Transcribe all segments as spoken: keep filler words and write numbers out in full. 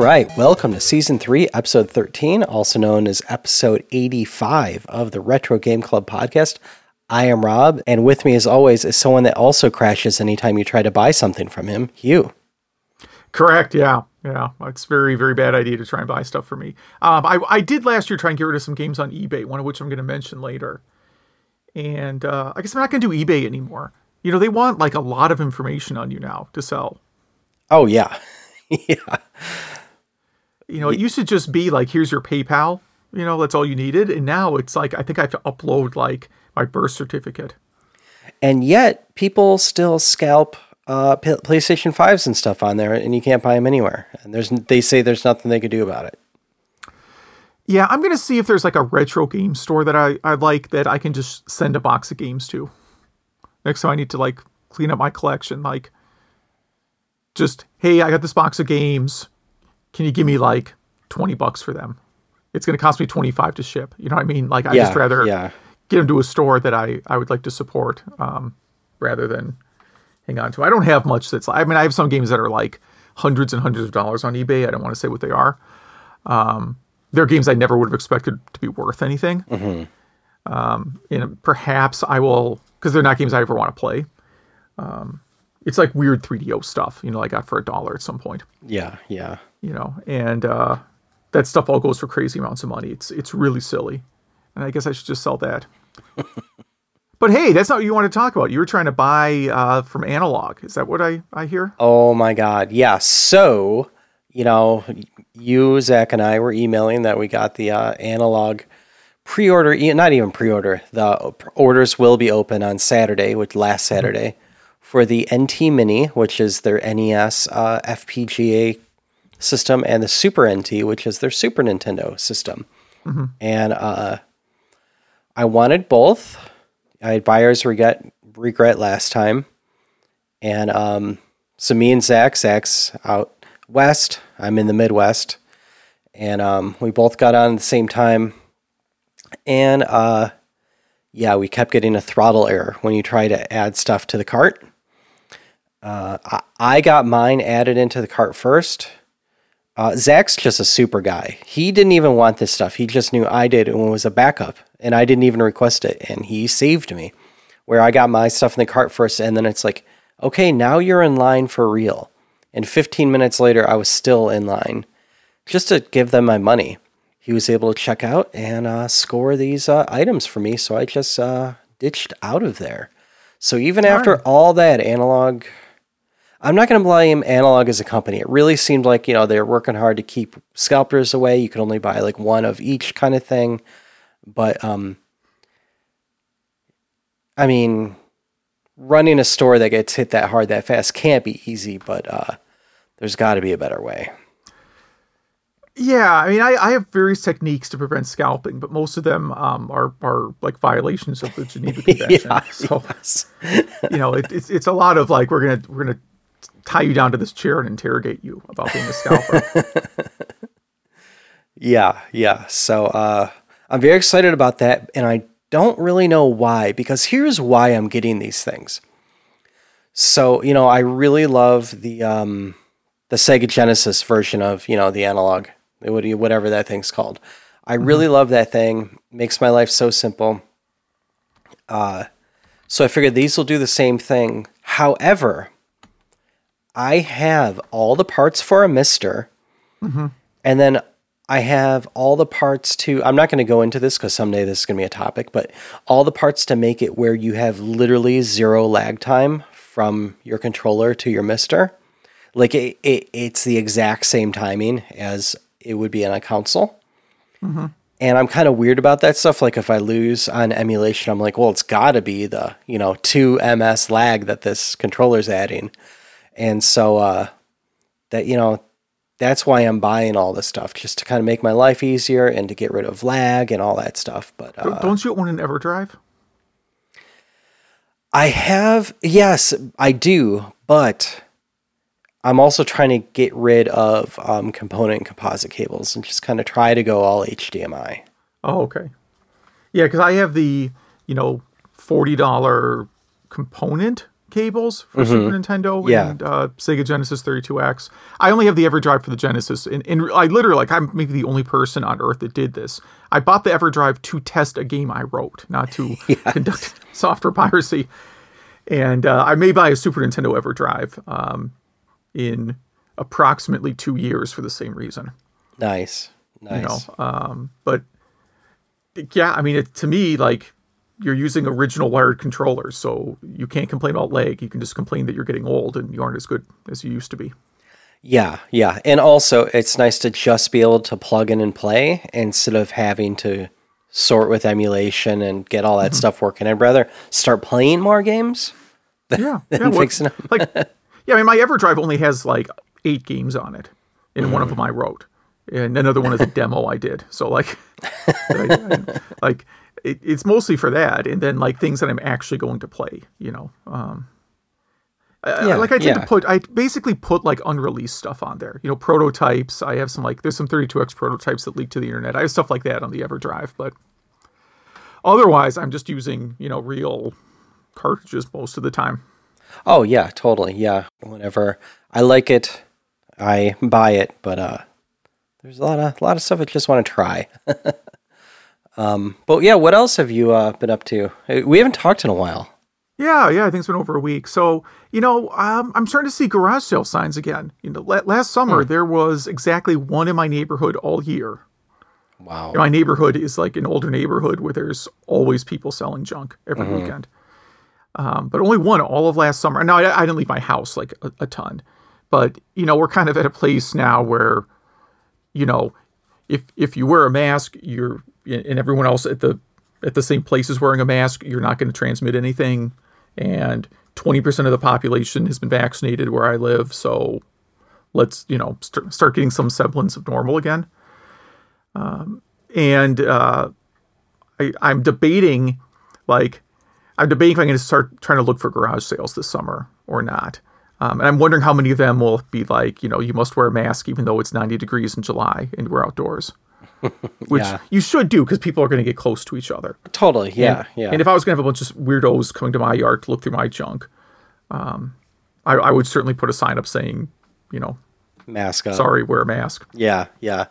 right, welcome to Season three, Episode thirteen, also known as Episode eighty-five of the Retro Game Club podcast. I am Rob, and with me as always is someone that also crashes anytime you try to buy something from him, Hugh. Correct, yeah. Yeah, it's a very, very bad idea to try and buy stuff for me. Um, I, I did last year try and get rid of some games on eBay, one of which I'm going to mention later. And uh, I guess I'm not going to do eBay anymore. You know, they want like a lot of information on you now to sell. Oh, yeah. yeah. You know, it used to just be like, here's your PayPal, you know, that's all you needed. And now it's like, I think I have to upload like my birth certificate. And yet people still scalp uh, P- PlayStation fives and stuff on there, and you can't buy them anywhere. And there's they say there's nothing they could do about it. Yeah, I'm going to see if there's like a retro game store that I, I like that I can just send a box of games to. Next time I need to like clean up my collection, like just, hey, I got this box of games. Can you give me like twenty bucks for them? It's going to cost me twenty-five to ship. You know what I mean? Like I yeah, just rather yeah. get them to a store that I, I would like to support um, rather than hang on to. I don't have much that's, I mean, I have some games that are like hundreds and hundreds of dollars on eBay. I don't want to say what they are. Um, they're games I never would have expected to be worth anything. Mm-hmm. Um, and perhaps I will, because they're not games I ever want to play. Um, it's like weird three D O stuff, you know, I got for a dollar at some point. Yeah, yeah. You know, and uh, that stuff all goes for crazy amounts of money. It's it's really silly. And I guess I should just sell that. But hey, that's not what you want to talk about. You were trying to buy uh, from Analog. Is that what I, I hear? Oh, my God. Yeah. So, you know, you, Zach, and I were emailing that we got the uh, Analog pre-order, not even pre-order. The orders will be open on Saturday, which last Saturday, mm-hmm. for the N T Mini, which is their N E S uh, F P G A system, and the Super N T, which is their Super Nintendo system. Mm-hmm. And uh, I wanted both. I had buyer's regret, regret last time. And um, so me and Zach, Zach's out west, I'm in the Midwest. And um, we both got on at the same time. And uh, yeah, we kept getting a throttle error when you try to add stuff to the cart. Uh, I, I got mine added into the cart first. Uh, Zach's just a super guy. He didn't even want this stuff. He just knew I did and it was a backup. And I didn't even request it. And he saved me. Where I got my stuff in the cart first. And then it's like, okay, now you're in line for real. And fifteen minutes later, I was still in line. Just to give them my money. He was able to check out and uh, score these uh, items for me. So I just uh, ditched out of there. So even all after right. all that, Analog... I'm not going to blame Analog as a company. It really seemed like, you know, they're working hard to keep scalpers away. You could only buy like one of each kind of thing. But, um, I mean, running a store that gets hit that hard that fast can't be easy, but uh, there's got to be a better way. Yeah, I mean, I, I have various techniques to prevent scalping, but most of them um, are, are like violations of the Geneva Convention. yeah, so, yes. you know, it, it's it's a lot of like, we're going to we're going to tie you down to this chair and interrogate you about being a scalper. yeah, yeah. So uh, I'm very excited about that, and I don't really know why, because here's why I'm getting these things. So, you know, I really love the um, the Sega Genesis version of, you know, the Analog, whatever that thing's called. I mm-hmm. really love that thing. Makes my life so simple. Uh, so I figured these will do the same thing. However, I have all the parts for a Mister, mm-hmm. and then I have all the parts to, I'm not going to go into this because someday this is going to be a topic, but all the parts to make it where you have literally zero lag time from your controller to your Mister. Like it, it it's the exact same timing as it would be on a console. Mm-hmm. And I'm kind of weird about that stuff. Like if I lose on emulation, I'm like, well, it's got to be the, you know, two M S lag that this controller's adding. And so uh, that, you know, that's why I'm buying all this stuff, just to kind of make my life easier and to get rid of lag and all that stuff. But uh, don't you own an EverDrive? I have, yes, I do, but I'm also trying to get rid of um, component and composite cables and just kind of try to go all H D M I. Oh, okay. Yeah, because I have the, you know, forty dollars component cables for Super Nintendo Yeah. and uh, Sega Genesis thirty-two X. I only have the EverDrive for the Genesis, and, and I literally, like, I'm maybe the only person on Earth that did this. I bought the EverDrive to test a game I wrote, not to conduct software piracy. And uh, I may buy a Super Nintendo EverDrive um, in approximately two years for the same reason. Nice. Nice. You know, um, but yeah, I mean, it, to me, like, you're using original wired controllers, so you can't complain about lag. You can just complain that you're getting old and you aren't as good as you used to be. Yeah, yeah. And also, it's nice to just be able to plug in and play instead of having to sort with emulation and get all that mm-hmm. stuff working. I'd rather start playing more games than, yeah, than yeah, fixing them. Like, yeah, I mean, my EverDrive only has like eight games on it, and mm-hmm. one of them I wrote, and another one is a demo I did. So like, I, I, like it, it's mostly for that, and then like things that I'm actually going to play. You know, um, I, yeah, like I tend yeah. to put, I basically put like unreleased stuff on there. You know, prototypes. I have some like there's some thirty-two X prototypes that leak to the internet. I have stuff like that on the EverDrive, but otherwise, I'm just using you know real cartridges most of the time. Oh yeah, totally. Yeah, whenever I like it, I buy it. But uh, there's a lot of a lot of stuff I just want to try. um, but yeah, what else have you uh, been up to? We haven't talked in a while. Yeah, yeah, I think it's been over a week. So you know, um, I'm starting to see garage sale signs again. You know, la- last summer hmm. there was exactly one in my neighborhood all year. Wow. You know, my neighborhood is like an older neighborhood where there's always people selling junk every mm-hmm. weekend. Um, but only one all of last summer. Now, I, I didn't leave my house like a, a ton, but, you know, we're kind of at a place now where, you know, if if you wear a mask, you're and everyone else at the at the same place is wearing a mask, you're not going to transmit anything. And twenty percent of the population has been vaccinated where I live. So let's, you know, st- start getting some semblance of normal again. Um, and uh, I, I'm debating, like, I'm debating if I'm going to start trying to look for garage sales this summer or not. Um, and I'm wondering how many of them will be like, you know, you must wear a mask even though it's ninety degrees in July and we're outdoors. Which yeah. you should do because people are going to get close to each other. Totally, yeah, and, yeah. And if I was going to have a bunch of weirdos coming to my yard to look through my junk, um, I, I would certainly put a sign up saying, you know, mask up. Sorry, wear a mask. Yeah, yeah.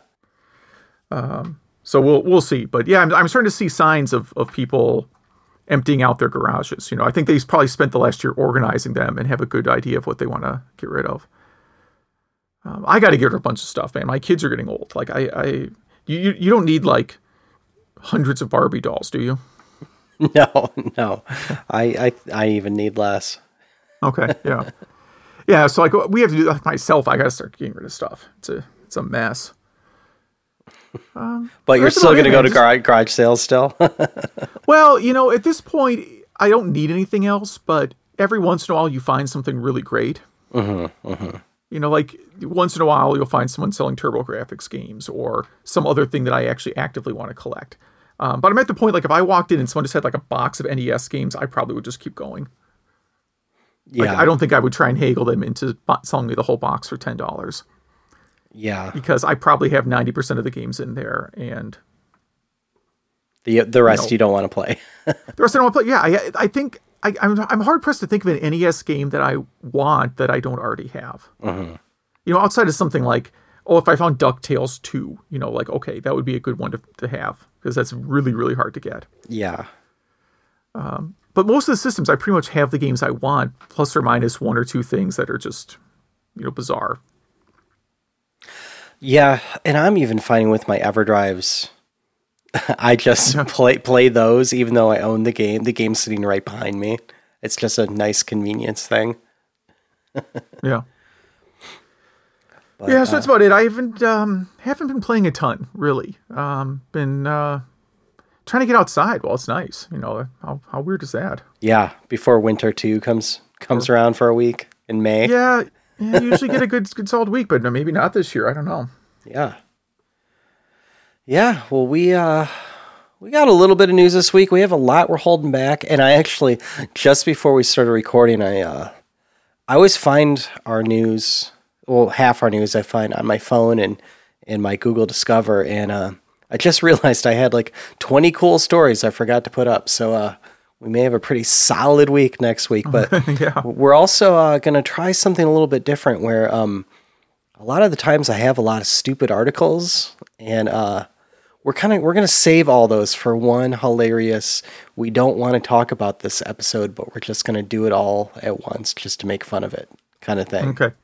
Um, so we'll we'll see. But yeah, I'm, I'm starting to see signs of, of people emptying out their garages. You know, I think they probably spent the last year organizing them and have a good idea of what they want to get rid of. Um, I got to get rid of a bunch of stuff, man. My kids are getting old. Like I, I you, you don't need like hundreds of Barbie dolls, do you? No, no. I, I, I even need less. Okay. Yeah. Yeah. So like we have to do like myself. I got to start getting rid of stuff. It's a, it's a mess. Um, but you're still going to go to garage, garage sales still? Well, you know, at this point, I don't need anything else, but every once in a while you find something really great. Mm-hmm, mm-hmm. You know, like once in a while you'll find someone selling TurboGrafx games or some other thing that I actually actively want to collect. Um, but I'm at the point, like if I walked in and someone just had like a box of N E S games, I probably would just keep going. Yeah. Like, I don't think I would try and haggle them into selling me the whole box for ten dollars. Yeah. Because I probably have ninety percent of the games in there, and the the rest you, know, you don't want to play. the rest I don't want to play. Yeah, I I think I, I'm I'm hard pressed to think of an N E S game that I want that I don't already have. Mm-hmm. You know, outside of something like, oh, if I found DuckTales two, you know, like okay, that would be a good one to, to have because that's really really hard to get. Yeah. Um, but most of the systems, I pretty much have the games I want, plus or minus one or two things that are just, you know, bizarre. Yeah, and I'm even finding with my EverDrives, I just play play those even though I own the game. The game's sitting right behind me. It's just a nice convenience thing. Yeah. But, yeah, so uh, that's about it. I haven't um, haven't been playing a ton, really. Um, been uh, trying to get outside while it's nice. You know, how how weird is that? Yeah, before winter two comes comes or, around for a week in May. Yeah, yeah, you usually get a good good solid week, but maybe not this year. I don't know. Yeah. Yeah, well, we uh, we got a little bit of news this week. We have a lot we're holding back, and I actually just before we started recording, I uh, I always find our news. Well, half our news I find on my phone and in my Google Discover, and uh, I just realized I had like twenty cool stories I forgot to put up. So uh, we may have a pretty solid week next week, but yeah. we're also uh, going to try something a little bit different where um, a lot of the times I have a lot of stupid articles, and uh, we're kind of we're going to save all those for one hilarious, we don't want to talk about this episode, but we're just going to do it all at once just to make fun of it kind of thing. Okay.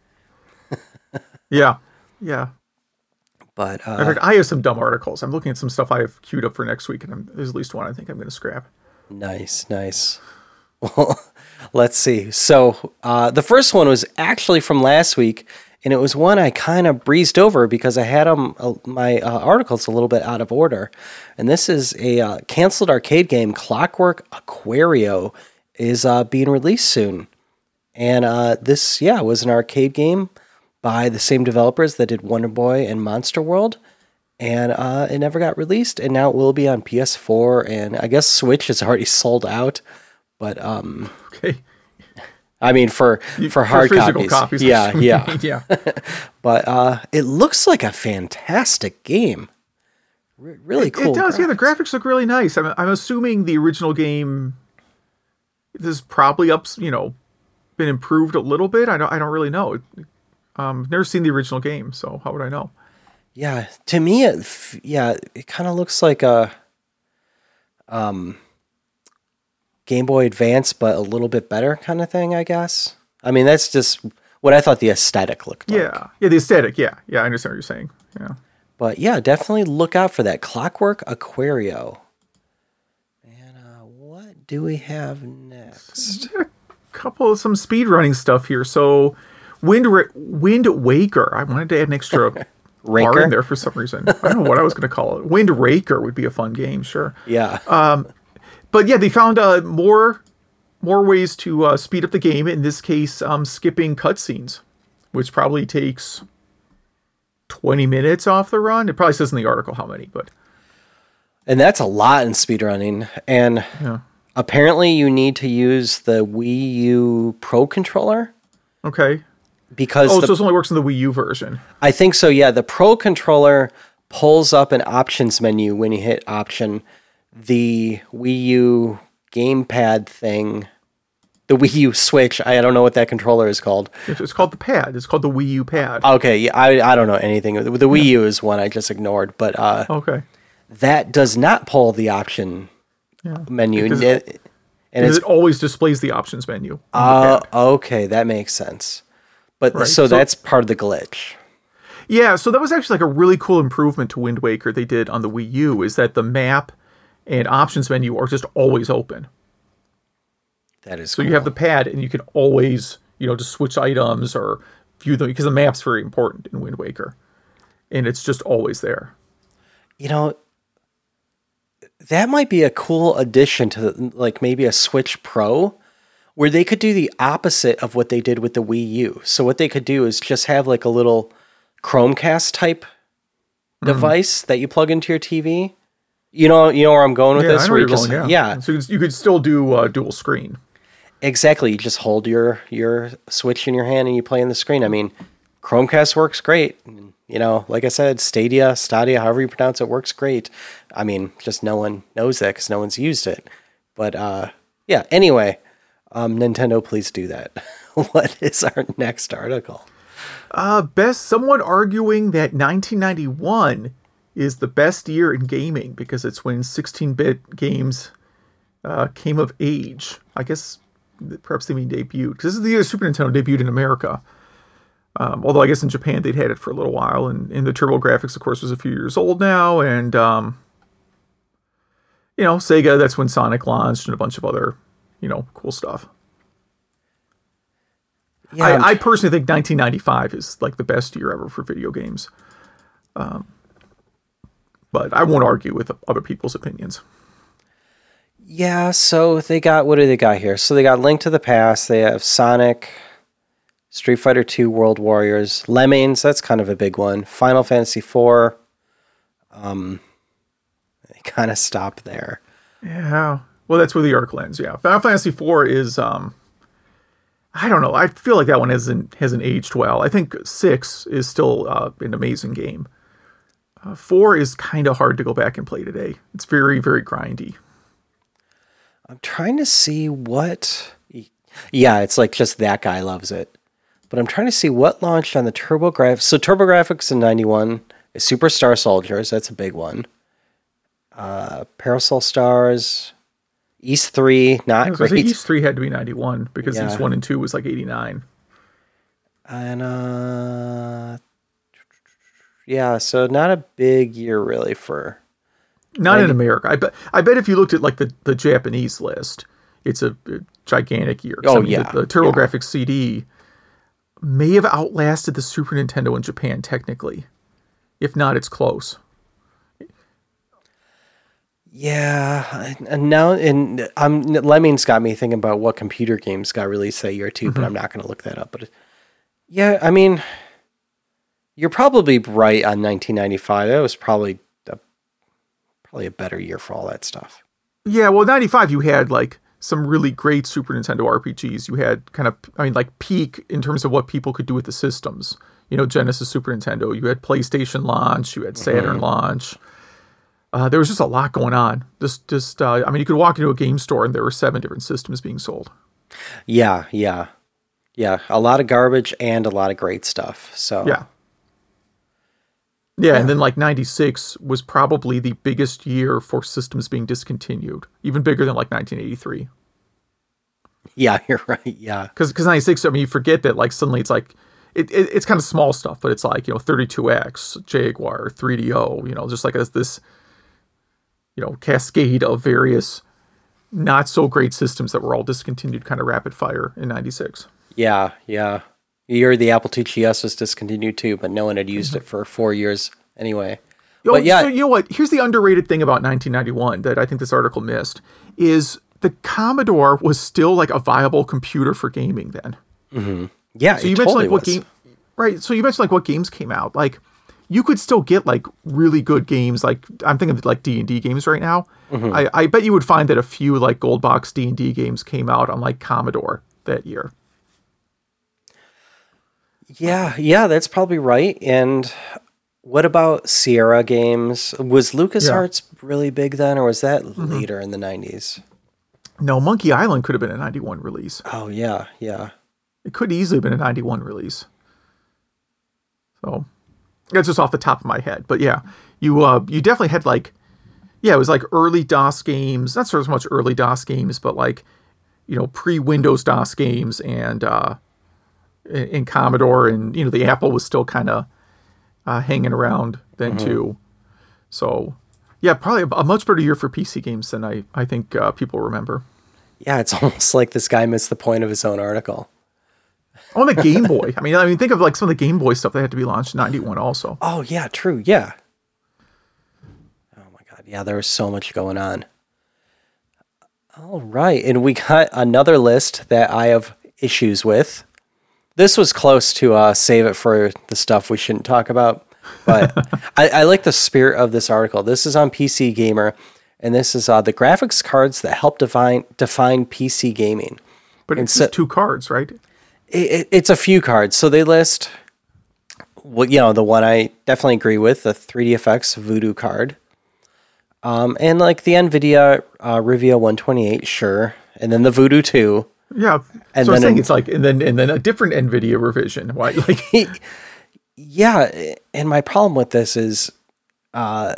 yeah. Yeah. But uh, In fact, I have some dumb articles. I'm looking at some stuff I have queued up for next week, and I'm, there's at least one I think I'm going to scrap. Nice, nice. Well, let's see. So uh, the first one was actually from last week, and it was one I kind of breezed over because I had them, uh, my uh, articles a little bit out of order. And this is a uh, canceled arcade game, Clockwork Aquario, is uh, being released soon. And uh, this, yeah, was an arcade game by the same developers that did Wonder Boy and Monster World. And uh, it never got released, and now it will be on P S four, and I guess Switch is already sold out. But um, okay, I mean for for, for hard physical copies, copies yeah, yeah, yeah. But uh, it looks like a fantastic game. R- really it, cool. It does. graphics. Yeah, the graphics look really nice. I'm I'm assuming the original game. This is probably up, you know, been improved a little bit. I don't I don't really know. Um, never seen the original game, so how would I know? Yeah, to me, it f- yeah, it kind of looks like a um, Game Boy Advance, but a little bit better kind of thing, I guess. I mean, that's just what I thought the aesthetic looked like. Yeah, yeah, the aesthetic. Yeah, yeah, I understand what you're saying. Yeah, but yeah, definitely look out for that Clockwork Aquario. And uh, what do we have next? a couple of some speed running stuff here. So, Wind Ra- Wind Waker. I wanted to add an extra. Raker? R in there for some reason. I don't know what I was going to call it. Wind Raker would be a fun game, sure. Yeah. Um, but yeah, they found uh, more more ways to uh, speed up the game. In this case, um, skipping cutscenes, which probably takes twenty minutes off the run. It probably says in the article how many, but and that's a lot in speedrunning. And yeah. apparently you need to use the Wii U Pro controller. Okay. Because oh, the, so this only works in the Wii U version. I think so, yeah. The Pro controller pulls up an options menu when you hit option. The Wii U gamepad thing, the Wii U Switch, I don't know what that controller is called. It's called the pad. It's called the Wii U pad. Okay, yeah, I, I don't know anything. The, the Wii U is one I just ignored, but uh, okay. that does not pull the option Yeah. menu. Because, and it, and it's, it always displays the options menu. uh, okay, that makes sense. But Right, so, so- that's part of the glitch. Yeah, so that was actually like a really cool improvement to Wind Waker they did on the Wii U, is that the map and options menu are just always open. That is So cool. you have the pad and you can always, you know, just switch items or view them, because the map's very important in Wind Waker. And it's just always there. You know, that might be a cool addition to the, like maybe a Switch Pro, where they could do the opposite of what they did with the Wii U. So what they could do is just have like a little Chromecast type Mm. device that you plug into your T V. You know, you know where I'm going with Yeah, this. I know Where where you you're just, going, yeah. yeah. So you could, you could still do uh, dual screen. Exactly. You just hold your your Switch in your hand and you play on the screen. I mean, Chromecast works great. You know, like I said, Stadia, Stadia, however you pronounce it, works great. I mean, just no one knows that because no one's used it. But uh, yeah. Anyway, um, Nintendo, please do that. What is our next article? Uh, best, someone arguing that nineteen ninety-one is the best year in gaming because it's when sixteen-bit games uh, came of age. I guess perhaps they mean debuted, because this is the year Super Nintendo debuted in America. Um, although I guess in Japan they'd had it for a little while, and, and the TurboGrafx, of course, was a few years old now, and um, you know, Sega, that's when Sonic launched and a bunch of other, you know, cool stuff. Yeah, I'm- I, I personally think nineteen ninety-five is like the best year ever for video games. Um, but I won't argue with other people's opinions. Yeah, so they got, what do they got here? So they got Link to the Past, they have Sonic, Street Fighter two, World Warriors, Lemmings, that's kind of a big one, Final Fantasy four, um, they kind of stop there. Yeah. Well, that's where the article ends, yeah. Final Fantasy four is, um, I don't know, I feel like that one hasn't, hasn't aged well. I think six is still uh, an amazing game. Uh, four is kind of hard to go back and play today. It's very, very grindy. I'm trying to see what. Yeah, it's like just that guy loves it. But I'm trying to see what launched on the TurboGrafx. So TurboGrafx in ninety-one is Superstar Soldiers. That's a big one. Uh, Parasol Stars, East three, not great. East three had to be ninety-one because Yeah. East one and two was like eighty-nine. And uh, yeah, so not a big year really for. Not in America. I bet. I bet if you looked at like the, the Japanese list, it's a, a gigantic year. 'Cause, Oh, I mean, yeah, the, the TurboGrafx C D may have outlasted the Super Nintendo in Japan technically. If not, it's close. Yeah, and now and I'm Lemmings got me thinking about what computer games got released that year too, but I'm not going to look that up. But yeah, I mean, you're probably right on nineteen ninety-five. That was probably a, probably a better year for all that stuff. Yeah, well, ninety-five you had like some really great Super Nintendo R P Gs. You had kind of, I mean, like peak in terms of what people could do with the systems. You know, Genesis, Super Nintendo. You had PlayStation launch. You had Saturn mm-hmm. launch. Uh, there was just a lot going on. Just, just. Uh, I mean, you could walk into a game store and there were seven different systems being sold. Yeah, yeah, yeah. A lot of garbage and a lot of great stuff. So yeah, yeah. yeah. And then like ninety-six was probably the biggest year for systems being discontinued, even bigger than like nineteen eighty-three. Yeah, you're right. Yeah, because because ninety-six. I mean, you forget that like suddenly it's like. It, it, it's kind of small stuff, but it's like, you know, thirty-two X, Jaguar, three D O, you know, just like as this, you know, cascade of various not so great systems that were all discontinued kind of rapid fire in ninety-six. Yeah, yeah. The year the Apple two G S was discontinued too, but no one had used mm-hmm. it for four years anyway. Oh, but yeah. So you know what? Here's the underrated thing about nineteen ninety-one that I think this article missed is the Commodore was still like a viable computer for gaming then. Mm-hmm. Yeah, so you it mentioned totally like what was. game, right? So you mentioned like what games came out. Like you could still get like really good games. Like I'm thinking of like D and D games right now. Mm-hmm. I, I bet you would find that a few like gold box D and D games came out on like Commodore that year. Yeah, yeah, that's probably right. And what about Sierra games? Was LucasArts yeah. really big then, or was that mm-hmm. later in the nineties? No, Monkey Island could have been a ninety-one release. Oh yeah, yeah. It could easily have been a ninety-one release. So that's just off the top of my head. But yeah, you uh, you definitely had like, yeah, it was like early DOS games. Not so much early DOS games, but like, you know, pre-Windows DOS games and uh, in, in Commodore. And, you know, the Apple was still kind of uh, hanging around then mm-hmm. too. So yeah, probably a, a much better year for P C games than I, I think uh, people remember. Yeah, it's almost like this guy missed the point of his own article. On the Game Boy. I mean, I mean, think of like some of the Game Boy stuff that had to be launched in ninety-one also. Oh, yeah, true. Yeah. Oh, my God. Yeah, there was so much going on. All right. And we got another list that I have issues with. This was close to uh, save it for the stuff we shouldn't talk about. But I, I like the spirit of this article. This is on P C Gamer. And this is uh, the graphics cards that help define, define P C gaming. But it's so, just two cards, right? It, it's a few cards. So they list, well, you know, the one I definitely agree with, the three D F X Voodoo card. Um, and like the NVIDIA uh, Rivia one twenty-eight, sure. And then the Voodoo two. Yeah. And so then I think an, it's like, and then and then a different NVIDIA revision. Why? Like, yeah. And my problem with this is, uh,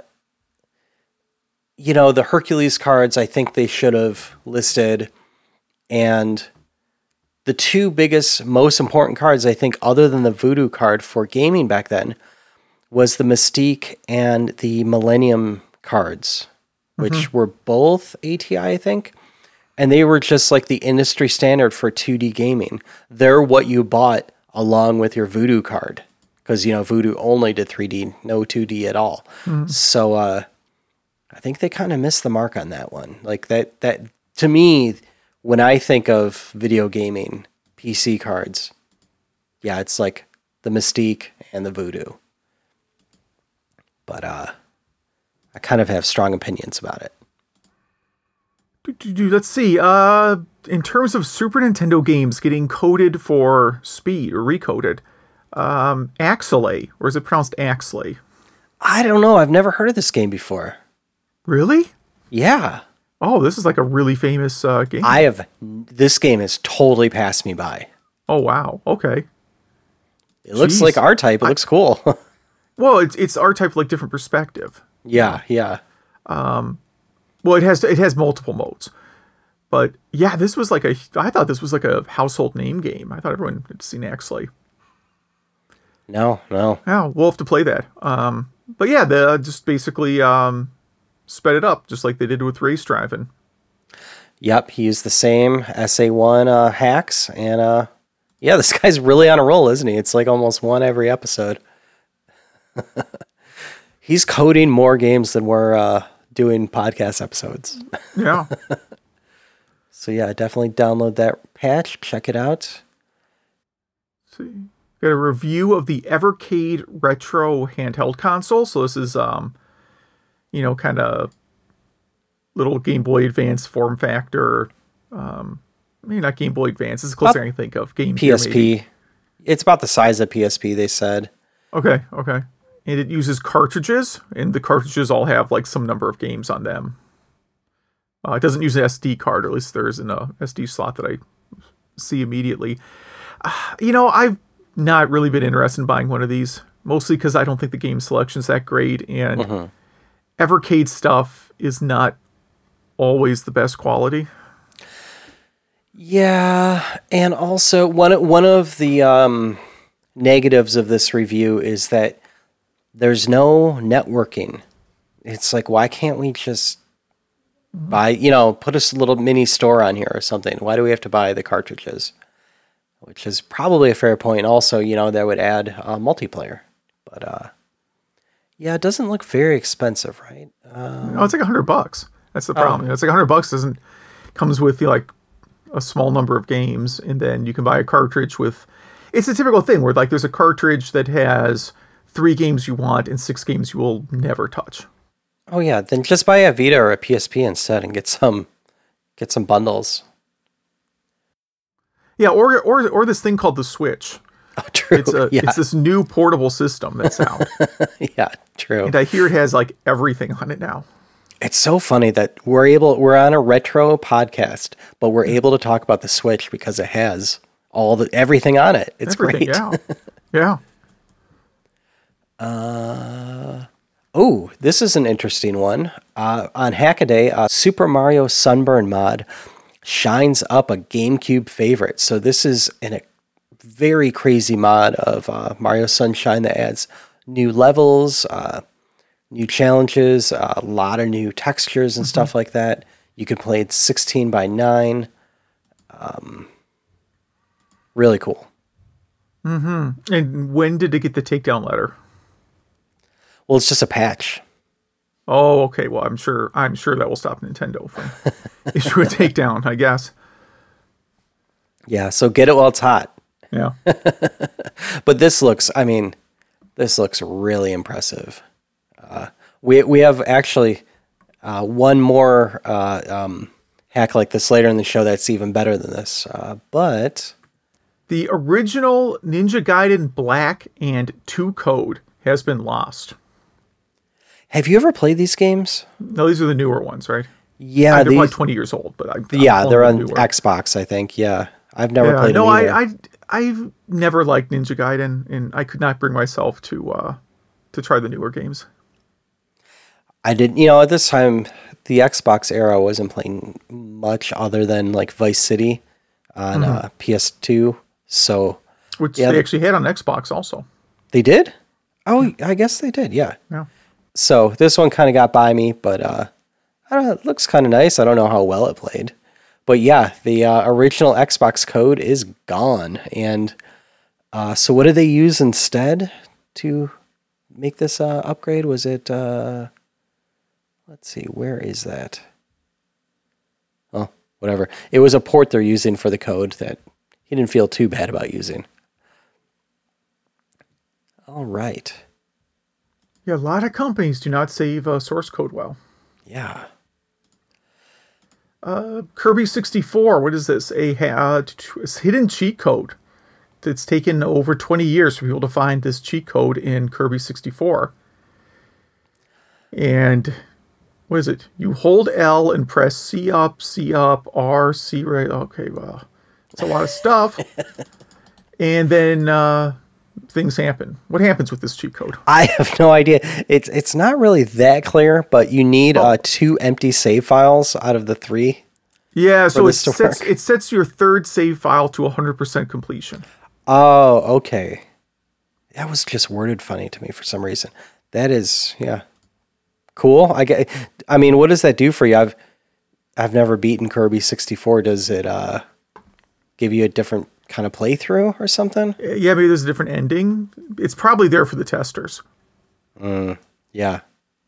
you know, the Hercules cards, I think they should have listed. And the two biggest, most important cards, I think, other than the Voodoo card for gaming back then, was the Mystique and the Millennium cards, which mm-hmm. were both A T I, I think. And they were just like the industry standard for two D gaming. They're what you bought along with your Voodoo card. Because, you know, Voodoo only did three D, no two D at all. Mm-hmm. So uh, I think they kind of missed the mark on that one. Like that, that to me, when I think of video gaming P C cards, yeah, it's like the Mystique and the Voodoo. But uh, I kind of have strong opinions about it. Let's see. Uh, in terms of Super Nintendo games getting coded for speed or recoded, um, Axelay, or is it pronounced Axlay? I don't know. I've never heard of this game before. Really? Yeah. Oh, this is like a really famous uh, game. I have this game has totally passed me by. Oh wow. Okay. It looks Jeez. like R-Type. It looks cool. Well, it's it's R-Type, like different perspective. yeah, yeah. Well, it has it has multiple modes, but yeah, this was like a. I thought this was like a household name game. I thought everyone had seen Axley. No, no. Yeah, we'll have to play that. Um, but yeah, the just basically um, sped it up, just like they did with Race Driving. Yep, he used the same S A one uh, hacks, and uh, yeah, this guy's really on a roll, isn't he? It's like almost one every episode. He's coding more games than we're uh, doing podcast episodes. Yeah. So yeah, definitely download that patch, check it out. Let's see. Got a review of the Evercade Retro handheld console. So this is, um, you know, kind of little Game Boy Advance form factor. Um, maybe not Game Boy Advance. This is the closest I can think of. Game P S P. It's about the size of P S P, they said. Okay, okay. And it uses cartridges, and the cartridges all have like some number of games on them. Uh, it doesn't use an S D card, or at least there isn't a S D slot that I see immediately. Uh, you know, I've not really been interested in buying one of these, mostly because I don't think the game selection's that great, and mm-hmm. Evercade stuff is not always the best quality. Yeah, and also one one of the um, negatives of this review is that there's no networking. It's like, why can't we just buy, you know, put a little mini store on here or something? Why do we have to buy the cartridges? Which is probably a fair point. Also, you know, that would add uh, multiplayer. But, uh, yeah, it doesn't look very expensive, right? Um, no, it's like a hundred bucks. That's the problem. Oh. It's like a hundred bucks doesn't comes with, you know, like a small number of games, and then you can buy a cartridge with. It's a typical thing where like there's a cartridge that has three games you want and six games you will never touch. Oh yeah, then just buy a Vita or a P S P instead and get some get some bundles. Yeah, or or or this thing called the Switch. Oh, true. It's a yeah. it's this new portable system that's out. Yeah, true. And I hear it has like everything on it now. It's so funny that we're able we're on a retro podcast, but we're able to talk about the Switch because it has all the everything on it. It's everything, great. Yeah. Yeah. Uh oh, this is an interesting one. Uh, on Hackaday, uh, Super Mario Sunburn mod shines up a GameCube favorite. So this is an, a very crazy mod of uh, Mario Sunshine that adds new levels, uh, new challenges, uh, a lot of new textures and mm-hmm. stuff like that. You can play it sixteen by nine. Um, really cool. Mm-hmm. And when did it get the takedown letter? Well, it's just a patch. Oh, okay. Well, I'm sure I'm sure that will stop Nintendo from issuing a takedown, I guess. Yeah, so get it while it's hot. Yeah. But this looks, I mean, this looks really impressive. Uh, we we have actually uh, one more uh, um, hack like this later in the show that's even better than this. Uh, but the original Ninja Gaiden Black and two code has been lost. Have you ever played these games? No, these are the newer ones, right? Yeah, they're these, like twenty years old, but I'm, yeah, I'm they're on newer. Xbox, I think. Yeah, I've never yeah, played. No, them I, I, I've never liked Ninja Gaiden, and I could not bring myself to uh, to try the newer games. I didn't, you know, at this time, the Xbox era wasn't playing much other than like Vice City on mm-hmm. uh, P S two. So, which yeah, they actually had on Xbox also. They did? Oh, I guess they did. Yeah. Yeah. So this one kind of got by me, but uh, I don't know, it looks kind of nice. I don't know how well it played, but yeah, the uh, original Xbox code is gone. And uh, so, what did they use instead to make this uh, upgrade? Was it? Uh, let's see, where is that? Oh, whatever. It was a port they're using for the code that he didn't feel too bad about using. All right. Yeah, a lot of companies do not save uh, source code well. Yeah. Uh, Kirby sixty-four, what is this? A uh, hidden cheat code. It's taken over twenty years for people to find this cheat code in Kirby sixty-four. And what is it? You hold L and press C up, C up, R, C right. Okay, well, it's a lot of stuff. And then uh, things happen. What happens with this cheat code? I have no idea. It's it's not really that clear, but you need oh. uh, two empty save files out of the three. Yeah, so it sets, it sets your third save file to one hundred percent completion. Oh, okay. That was just worded funny to me for some reason. That is, yeah. Cool. I get. I mean, what does that do for you? I've I've never beaten Kirby sixty-four. Does it uh, give you a different kind of playthrough or something? Yeah, maybe there's a different ending. It's probably there for the testers. Mm, yeah.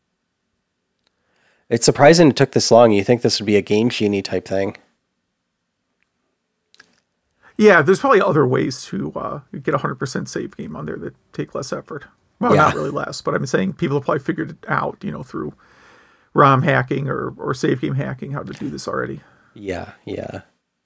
It's surprising it took this long. You think this would be a Game Genie type thing? Yeah, there's probably other ways to uh, get a one hundred percent save game on there that take less effort. Well, yeah. Not really less, but I'm saying people have probably figured it out, you know, through ROM hacking or, or save game hacking, how to do this already. Yeah, yeah.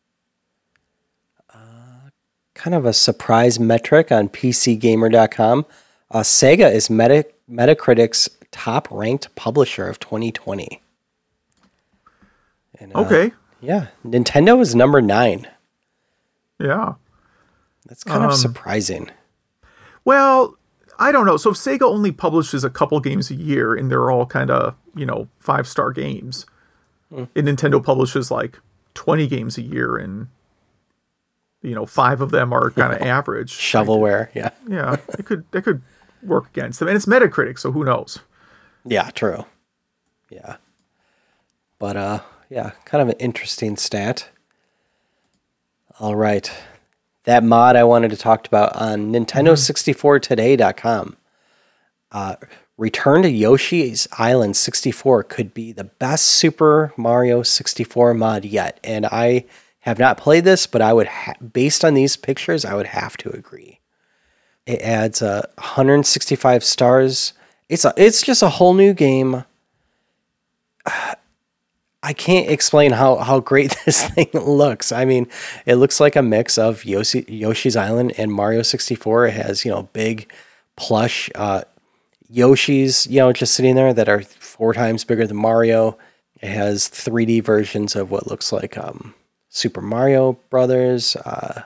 Uh, kind of a surprise metric on P C Gamer dot com. Uh, Sega is Meta, Metacritic's top-ranked publisher of twenty twenty. And, uh, okay. Yeah, Nintendo is number nine. Yeah. That's kind um, of surprising. Well, I don't know. So if Sega only publishes a couple games a year and they're all kind of, you know, five-star games, mm. and Nintendo publishes like twenty games a year and, you know, five of them are kind of average. Shovelware, yeah. Yeah, it could, it could work against them. And it's Metacritic, so who knows? Yeah, true. Yeah. But, uh, yeah, kind of an interesting stat. All right. That mod I wanted to talk about on Nintendo sixty-four today dot com. Uh, Return to Yoshi's Island sixty-four could be the best Super Mario sixty-four mod yet. And I have not played this, but I would, ha- based on these pictures, I would have to agree. It adds uh, one hundred sixty-five stars. It's a, it's just a whole new game. Uh, I can't explain how, how great this thing looks. I mean, it looks like a mix of Yoshi, Yoshi's Island and Mario sixty-four. It has, you know, big plush uh, Yoshis, you know, just sitting there that are four times bigger than Mario. It has three D versions of what looks like um, Super Mario Brothers. Uh,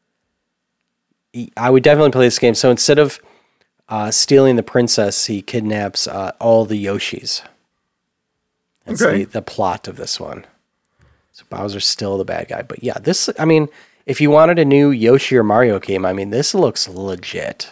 I would definitely play this game. So instead of uh, stealing the princess, he kidnaps uh, all the Yoshis. That's okay. the, the plot of this one. So Bowser's still the bad guy. But yeah, this, I mean, if you wanted a new Yoshi or Mario game, I mean, this looks legit.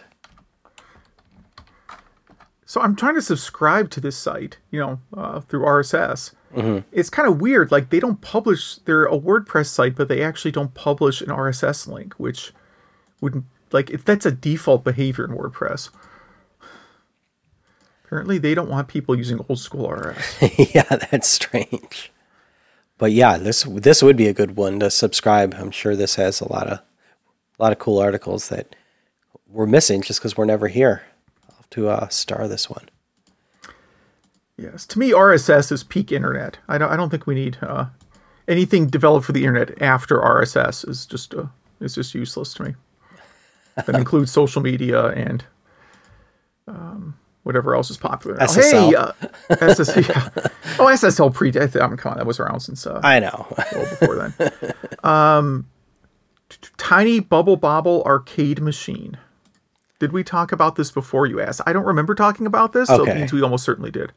So I'm trying to subscribe to this site, you know, uh, through R S S. Mm-hmm. It's kind of weird. Like, they don't publish, they're a WordPress site, but they actually don't publish an R S S link, which wouldn't, like, if that's a default behavior in WordPress. Apparently, they don't want people using old school R S. Yeah, that's strange. But yeah, this this would be a good one to subscribe. I'm sure this has a lot of a lot of cool articles that we're missing just because we're never here. I'll have to uh, star this one. Yes, to me, R S S is peak internet. I don't I don't think we need uh, anything developed for the internet after R S S is just uh, is just useless to me. That includes social media and. Um, Whatever else is popular. S S L. Oh, hey, uh, S S L. Yeah. Oh, S S L pre. I mean, come on, that was around since. Uh, I know. well before then. Um, Tiny Bubble Bobble arcade machine. Did we talk about this before you asked? I don't remember talking about this, so okay. it means we almost certainly did.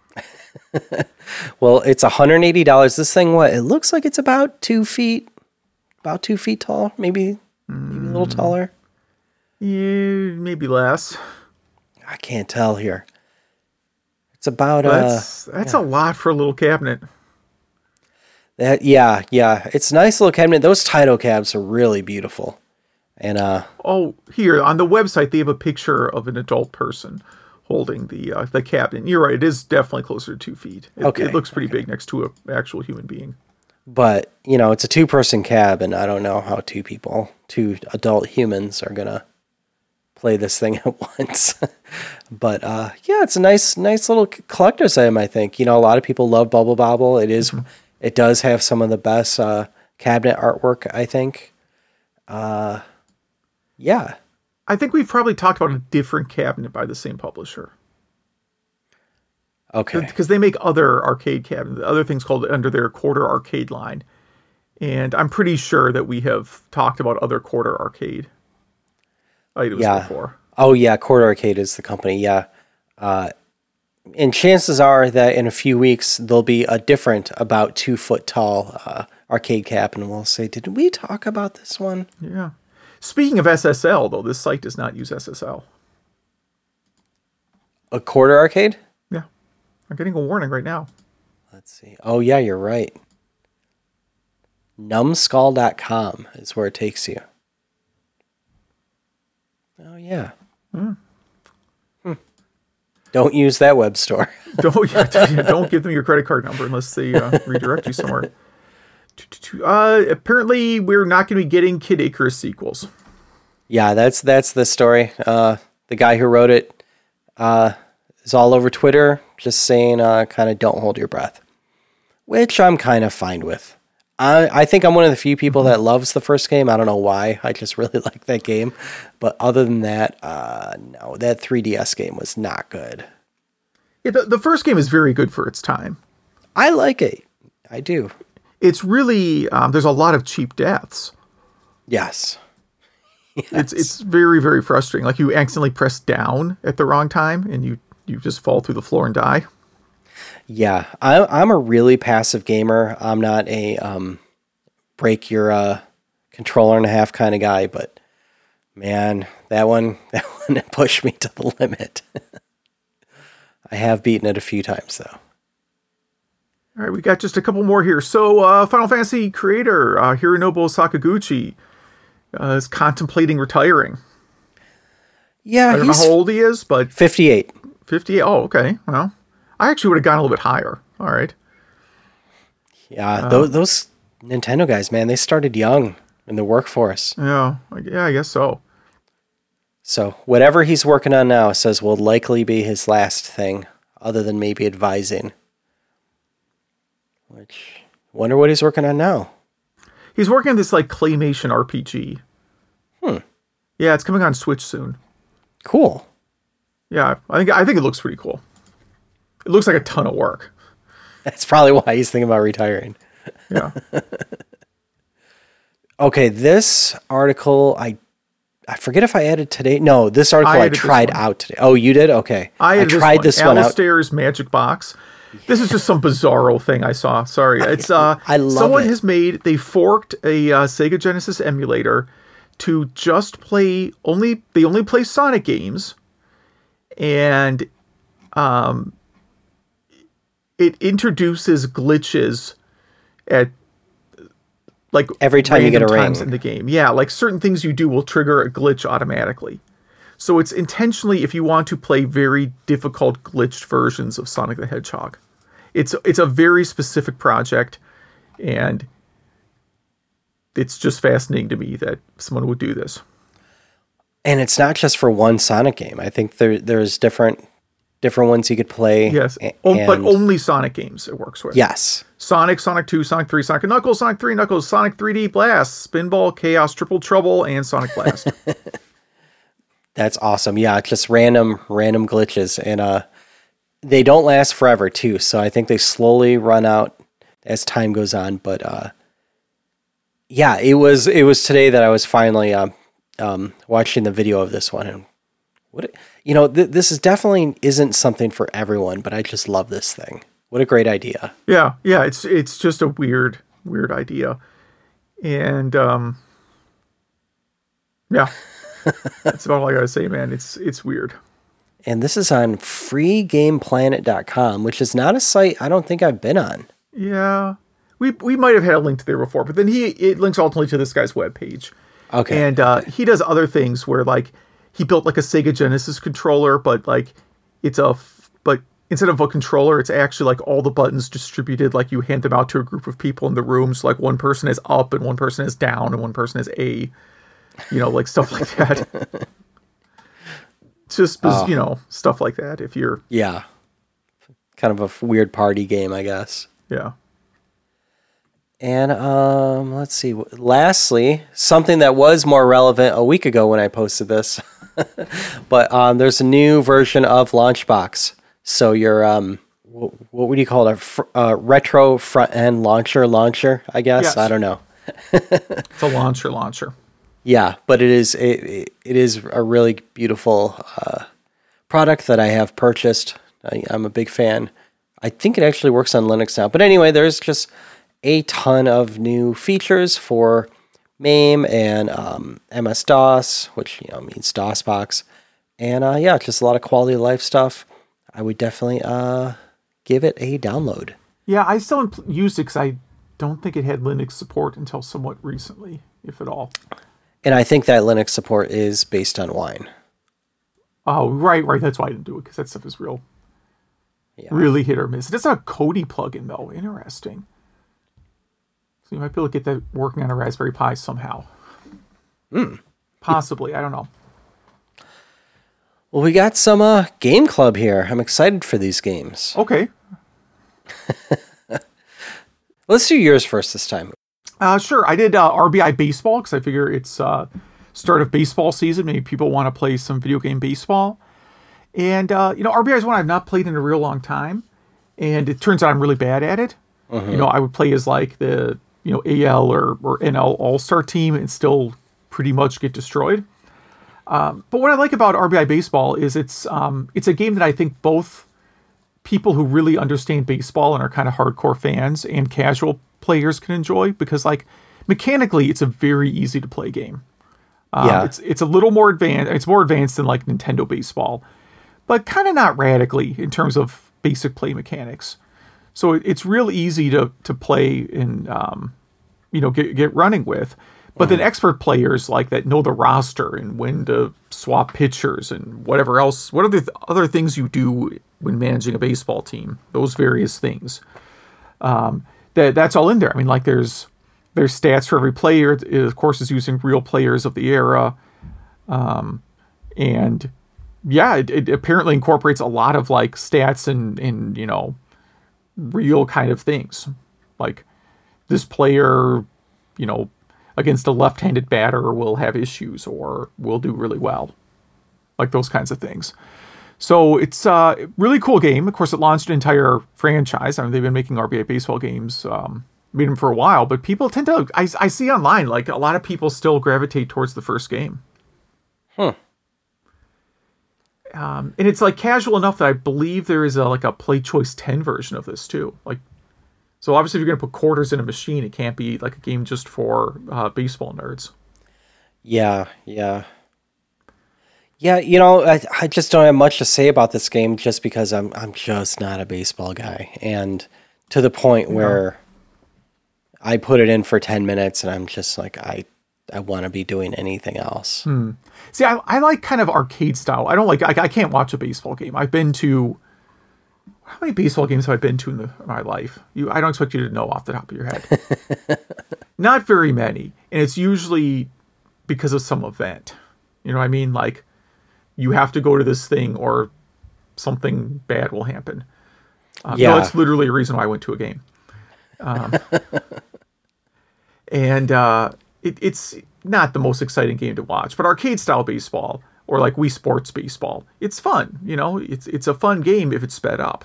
Well, it's one hundred eighty dollars. This thing, what? It looks like it's about two feet, about two feet tall, maybe, maybe mm. a little taller. Yeah, maybe less. I can't tell here. It's about that's, uh that's yeah. a lot for a little cabinet. That yeah, yeah. It's a nice little cabinet. Those Taito cabs are really beautiful. And uh oh, here on the website they have a picture of an adult person holding the uh, the cabinet. You're right, it is definitely closer to two feet. It, okay. It looks pretty okay. big next to an actual human being. But, you know, it's a two person cab and I don't know how two people, two adult humans are gonna play this thing at once. But uh yeah, it's a nice nice little collector's item, I think. You know, a lot of people love Bubble Bobble. It is mm-hmm. It does have some of the best uh cabinet artwork, I think. Uh yeah. I think we've probably talked about a different cabinet by the same publisher. Okay. Because they make other arcade cabinets, other things called under their quarter arcade line. And I'm pretty sure that we have talked about other quarter arcade items Yeah. before. Oh, yeah. Quarter Arcade is the company. Yeah. Uh, and chances are that in a few weeks, there'll be a different, about two foot tall uh, arcade cabinet. And we'll say, did we talk about this one? Yeah. Speaking of S S L, though, this site does not use S S L. A quarter arcade? Yeah. I'm getting a warning right now. Let's see. Oh, yeah, you're right. numbskull dot com is where it takes you. Oh, yeah. Mm. Hmm. Don't use that web store. don't yeah, don't give them your credit card number unless they uh, redirect you somewhere. Uh, apparently, we're not going to be getting Kid Icarus sequels. Yeah, that's that's the story. Uh, the guy who wrote it uh, is all over Twitter, just saying, uh, kind of don't hold your breath, which I'm kind of fine with. I, I think I'm one of the few people that loves the first game. I don't know why. I just really like that game. But other than that, uh, no, that three D S game was not good. Yeah, the, the first game is very good for its time. I like it. I do. It's really, um, there's a lot of cheap deaths. Yes. yes. It's it's very, very frustrating. Like you accidentally press down at the wrong time and you, you just fall through the floor and die. Yeah, I, I'm a really passive gamer. I'm not a um, break your uh, controller in half kind of guy, but man, that one that one pushed me to the limit. I have beaten it a few times though. All right, we got just a couple more here. So, uh, Final Fantasy creator uh, Hironobu Sakaguchi uh, is contemplating retiring. Yeah, I don't he's know how old he is, but fifty-eight. fifty-eight. Oh, okay. Well, I actually would have gone a little bit higher. All right. Yeah, Uh, those, those Nintendo guys, man, they started young in the workforce. Yeah, I- yeah, I guess so. So whatever he's working on now says will likely be his last thing, other than maybe advising. Which, wonder what he's working on now. He's working on this like claymation R P G. Hmm. Yeah, it's coming on Switch soon. Cool. Yeah, I think I think it looks pretty cool. It looks like a ton of work. That's probably why he's thinking about retiring. Yeah. Okay, this article, I I forget if I added today. No, this article I I, added this tried one. out today. Oh, you did? Okay. I, I tried this one, out. Alistair's Magic Box. This is just some bizarro thing I saw. Sorry. It's uh I love someone it. has made they forked a uh, Sega Genesis emulator to just play only they only play Sonic games, and um it introduces glitches at like Every time you get a random times ring. in the game. Yeah, like certain things you do will trigger a glitch automatically. So it's intentionally if you want to play very difficult glitched versions of Sonic the Hedgehog. It's it's a very specific project, and it's just fascinating to me that someone would do this. And it's not just for one Sonic game. I think there there's different different ones you could play. Yes, a- o- but and- only Sonic games it works with. Yes. Sonic, Sonic two, Sonic three, Sonic and Knuckles, Sonic three, Knuckles, Sonic three D Blast, Spinball, Chaos, Triple Trouble, and Sonic Blast. That's awesome. Yeah, just random random glitches, and uh, they don't last forever too. So I think they slowly run out as time goes on. But uh, yeah, it was it was today that I was finally um, um, watching the video of this one, and what it, you know, th- this is definitely isn't something for everyone. But I just love this thing. What a great idea! Yeah, yeah, it's it's just a weird, weird idea. And um yeah. That's about all I gotta say, man. It's it's weird. And this is on free game planet dot com, which is not a site I don't think I've been on. Yeah. We we might have had a link to there before, but then he it links ultimately to this guy's webpage. Okay. And uh he does other things where like he built like a Sega Genesis controller, but like it's a f- but instead of a controller, it's actually like all the buttons distributed, like you hand them out to a group of people in the room. So like one person is up and one person is down and one person is A, you know, like stuff like that. Just, Oh. you know, stuff like that. If you're, Yeah. Kind of a f- weird party game, I guess. yeah. And um, let's see. Lastly, something that was more relevant a week ago when I posted this, but um, there's a new version of Launchbox. So your um, what, what would you call it? A fr- uh, retro front end launcher launcher, I guess. Yes. I don't know. It's a launcher launcher. Yeah, but it is it, it is a really beautiful uh, product that I have purchased. I, I'm a big fan. I think it actually works on Linux now. But anyway, there's just a ton of new features for MAME and um, M S DOS, which you know means DOSBox, and uh, yeah, just a lot of quality of life stuff. I would definitely uh, give it a download. Yeah, I still haven't used it because I don't think it had Linux support until somewhat recently, if at all. And I think that Linux support is based on Wine. Oh, right, right. That's why I didn't do it, because that stuff is real, yeah. really hit or miss. It does have a Kodi plugin, though. Interesting. So you might be able to get that working on a Raspberry Pi somehow. Mm. Possibly. I don't know. Well, we got some uh, Game Club here. I'm excited for these games. Okay. Let's do yours first this time. Uh, sure. I did uh, R B I Baseball because I figure it's uh, start of baseball season. Maybe people want to play some video game baseball. And, uh, you know, R B I is one I've not played in a real long time. And it turns out I'm really bad at it. Mm-hmm. You know, I would play as like the, you know, A L or, or N L All-Star team and still pretty much get destroyed. Um, but what I like about R B I Baseball is it's um, it's a game that I think both people who really understand baseball and are kind of hardcore fans and casual players can enjoy, because like mechanically it's a very easy to play game. Um, yeah. It's it's a little more advanced. It's more advanced than like Nintendo Baseball, but kind of not radically in terms of basic play mechanics. So it, it's real easy to to play and um, you know get get running with. But then expert players like that know the roster and when to swap pitchers and whatever else. What are the th- other things you do when managing a baseball team? Those various things. Um, that that's all in there. I mean, like there's there's stats for every player. It, of course, is using real players of the era. Um, and yeah, it, it apparently incorporates a lot of like stats and, and, you know, real kind of things. Like this player, you know, against a left-handed batter will have issues or will do really well. Like those kinds of things. So it's a really cool game. Of course, it launched an entire franchise. I mean, they've been making R B I Baseball games, um, made them for a while, but people tend to, I, I see online, like a lot of people still gravitate towards the first game. Huh. Um, and it's like casual enough that I believe there is a, like a Play Choice ten version of this too. Like, so obviously, if you're going to put quarters in a machine, it can't be like a game just for uh, baseball nerds. Yeah, yeah. Yeah, you know, I, I just don't have much to say about this game just because I'm I'm just not a baseball guy. And to the point where yeah. I put it in for ten minutes and I'm just like, I I want to be doing anything else. Hmm. See, I, I like kind of arcade style. I don't like, I, I can't watch a baseball game. I've been to... How many baseball games have I been to in, the, in my life? You, I don't expect you to know off the top of your head. Not very many. And it's usually because of some event. You know what I mean? Like, you have to go to this thing or something bad will happen. Um, yeah. No, it's literally a reason why I went to a game. Um, and uh, it, it's not the most exciting game to watch. But arcade-style baseball, or like Wii Sports baseball, it's fun. You know, it's it's a fun game if it's sped up.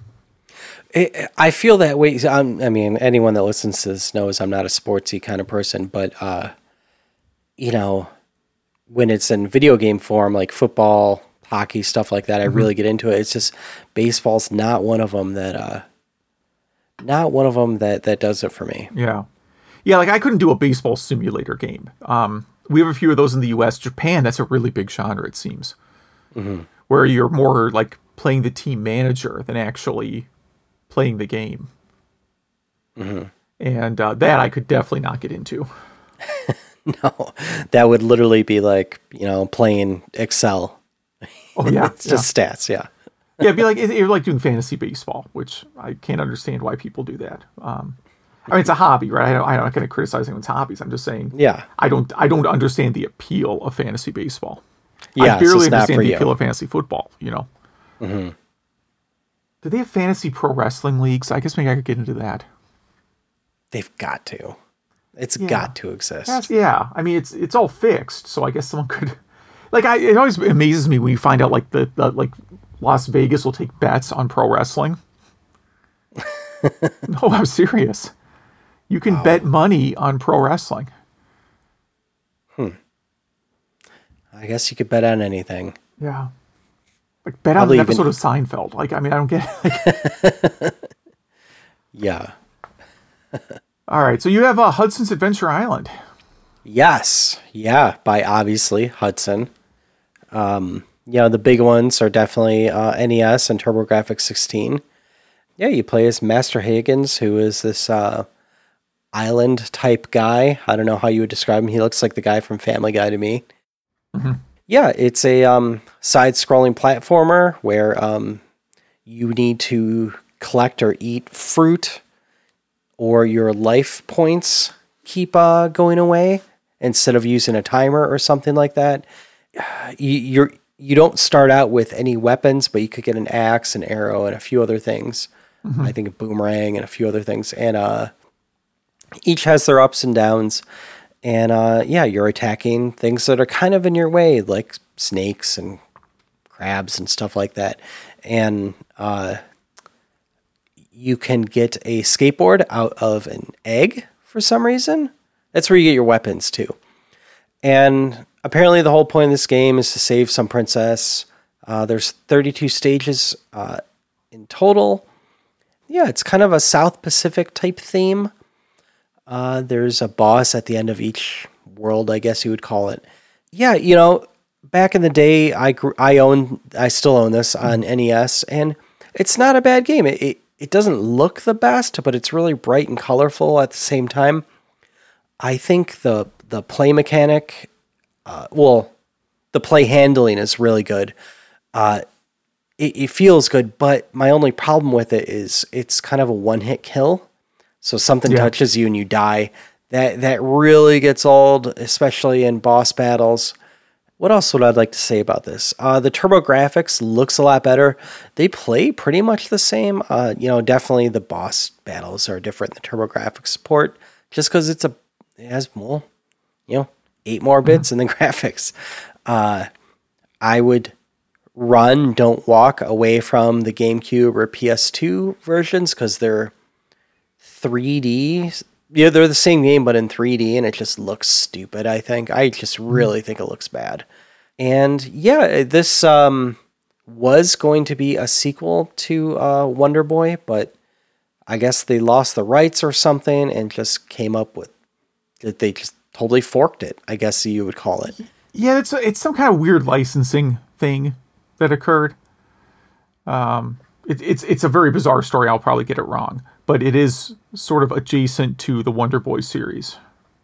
I feel that way. I'm, I mean, anyone that listens to this knows I'm not a sportsy kind of person, but, uh, you know, when it's in video game form, like football, hockey, stuff like that, I mm-hmm. really get into it. It's just baseball's not one of them that, uh, not one of them that, that does it for me. Yeah. Yeah, like I couldn't do a baseball simulator game. Um, we have a few of those in the U S. Japan, that's a really big genre, it seems, mm-hmm. where you're more like playing the team manager than actually playing the game. Mm-hmm. And uh, that I could definitely not get into. No, that would literally be like, you know, playing Excel. Oh, yeah. It's just yeah. stats, yeah. Yeah, it'd be like, you're like doing fantasy baseball, which I can't understand why people do that. Um, I mean, it's a hobby, right? I don't, I'm not going to criticize anyone's hobbies. I'm just saying, yeah, I don't, I don't understand the appeal of fantasy baseball. Yeah, I barely so understand the you. appeal of fantasy football, you know? Mm-hmm. Do they have fantasy pro wrestling leagues? I guess maybe I could get into that. They've got to. It's yeah. got to exist. That's, yeah. I mean, it's it's all fixed, so I guess someone could... Like, I, it always amazes me when you find out, like, the, the like Las Vegas will take bets on pro wrestling. No, I'm serious. You can Wow. bet money on pro wrestling. I guess you could bet on anything. Yeah. Like bet Probably on an even- episode of Seinfeld. Like, I mean, I don't get it. Yeah. All right. So you have uh, Hudson's Adventure Island. Yes. Yeah. By obviously Hudson. Um, you know, the big ones are definitely uh, N E S and TurboGrafx sixteen. Yeah, you play as Master Higgins, who is this uh, island type guy. I don't know how you would describe him. He looks like the guy from Family Guy to me. Mm-hmm. Yeah, it's a um, side-scrolling platformer where um, you need to collect or eat fruit, or your life points keep uh, going away instead of using a timer or something like that. You you're you don't start out with any weapons, but you could get an axe, an arrow, and a few other things. Mm-hmm. I think a boomerang and a few other things, and uh, each has their ups and downs. And uh, yeah, you're attacking things that are kind of in your way, like snakes and crabs and stuff like that. And uh, you can get a skateboard out of an egg for some reason. That's where you get your weapons too. And apparently the whole point of this game is to save some princess. Uh, there's thirty-two stages uh, in total. Yeah, it's kind of a South Pacific type theme. Uh, there's a boss at the end of each world, I guess you would call it. Yeah, you know, back in the day, I grew, I own, I still own this on N E S, and it's not a bad game. It, it it doesn't look the best, but it's really bright and colorful at the same time. I think the the play mechanic, uh, well, the play handling is really good. Uh, it, it feels good, but my only problem with it is it's kind of a one hit kill. So something Yeah. touches you and you die. That that really gets old, especially in boss battles. What else would I like to say about this? Uh, the TurboGrafx looks a lot better. They play pretty much the same. Uh, you know, definitely the boss battles are different than the TurboGrafx support, just because it's a it has more, you know, eight more bits in the graphics. Uh, I would run, don't walk away from the GameCube or P S two versions because they're three D. Yeah, they're the same game, but in three D, and it just looks stupid, I think. I just really think it looks bad. And yeah, this um, was going to be a sequel to uh, Wonder Boy, but I guess they lost the rights or something and just came up with that. They just totally forked it, I guess you would call it. Yeah, it's it's some kind of weird licensing thing that occurred. Um, it, it's it's a very bizarre story. I'll probably get it wrong, but it is sort of adjacent to the Wonder Boy series.